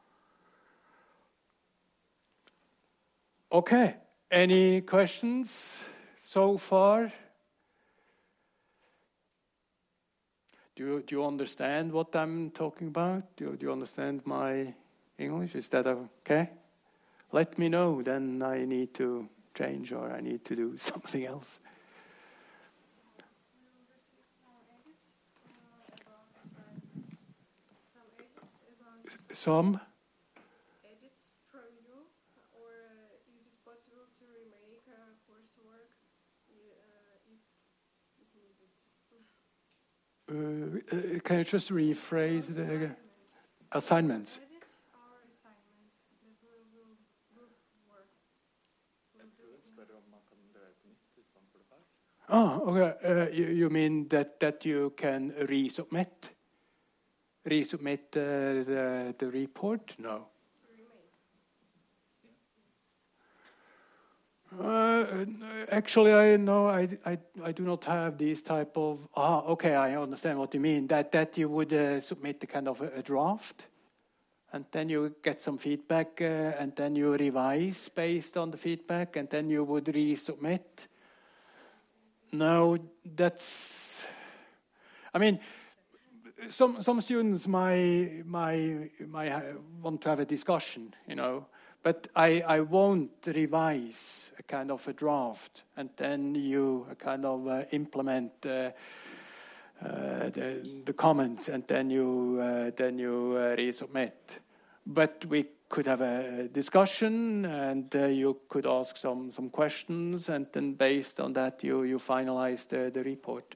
Okay, any questions so far? Do you understand what I'm talking about? Do you understand my English? Is that okay? Let me know, then I need to change or I need to do something else. Some? Edits from you, or is it possible to remake coursework if needed? Can you just rephrase the again? Assignments. Edit our assignments that will work. Oh, okay. You mean that you can resubmit the report? No. Actually, I do not have these type of. Okay, I understand what you mean. That you would submit a kind of a draft, and then you get some feedback, and then you revise based on the feedback, and then you would resubmit. No, that's. I mean, some students might want to have a discussion, but I won't revise a kind of a draft and then you kind of implement the comments and then you resubmit. But we could have a discussion and you could ask some questions and then based on that you finalize the report.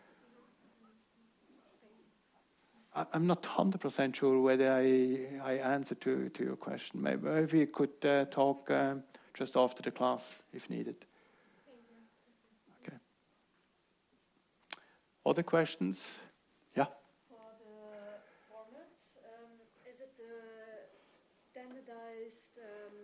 I'm not 100% sure whether I answered to your question. Maybe we could talk just after the class if needed. Okay. Other questions? Yeah. For the format, is it the standardized,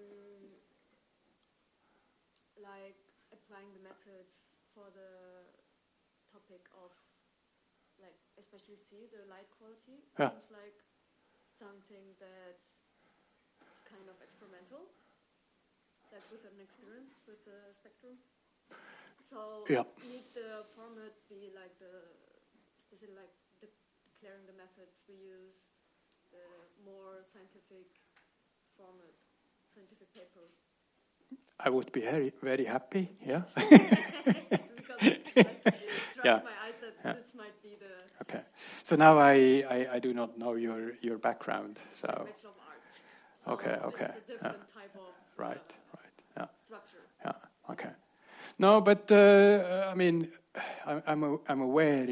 like applying the methods for the topic of, like especially C, the light quality? Yeah. Seems like something that is kind of experimental, like with an experience with the spectrum. So Yeah. need the format be like the specific, like declaring the methods we use, the more scientific format, scientific paper. I would be very, very happy, yeah. Because it struck Yeah. my eyes that Yeah. this might be the Okay. So now I do not know your background, so Bachelor of Arts. So Okay. it's a different type of right, yeah, structure. yeah, okay. No, but I mean, I'm aware,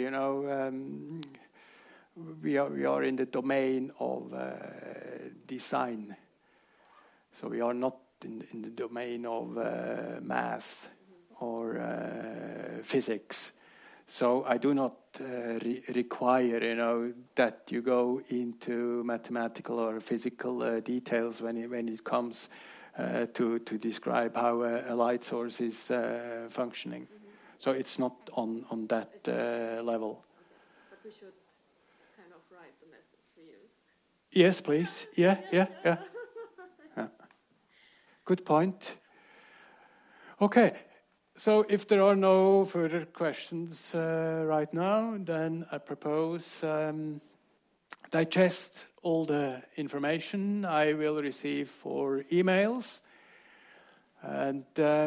we are in the domain of design, so we are not in the domain of math or physics. So I do not require, that you go into mathematical or physical details when it comes to describe how a light source is functioning. So it's not on that level. But we should kind of write the methods we use. Yes, please. Yeah. Good point. Okay. So if there are no further questions right now, then I propose digest all the information I will receive for emails, and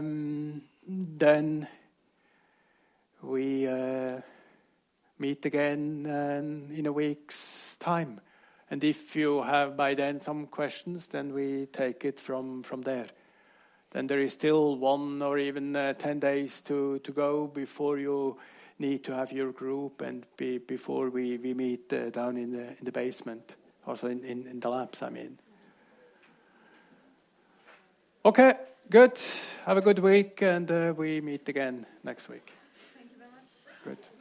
then we meet again in a week's time. And if you have by then some questions, then we take it from there. Then there is still 1 or even 10 days to go before you need to have your group and before we meet down in the basement, also in the labs, I mean. Okay, good. Have a good week, and we meet again next week. Thank you very much. Good.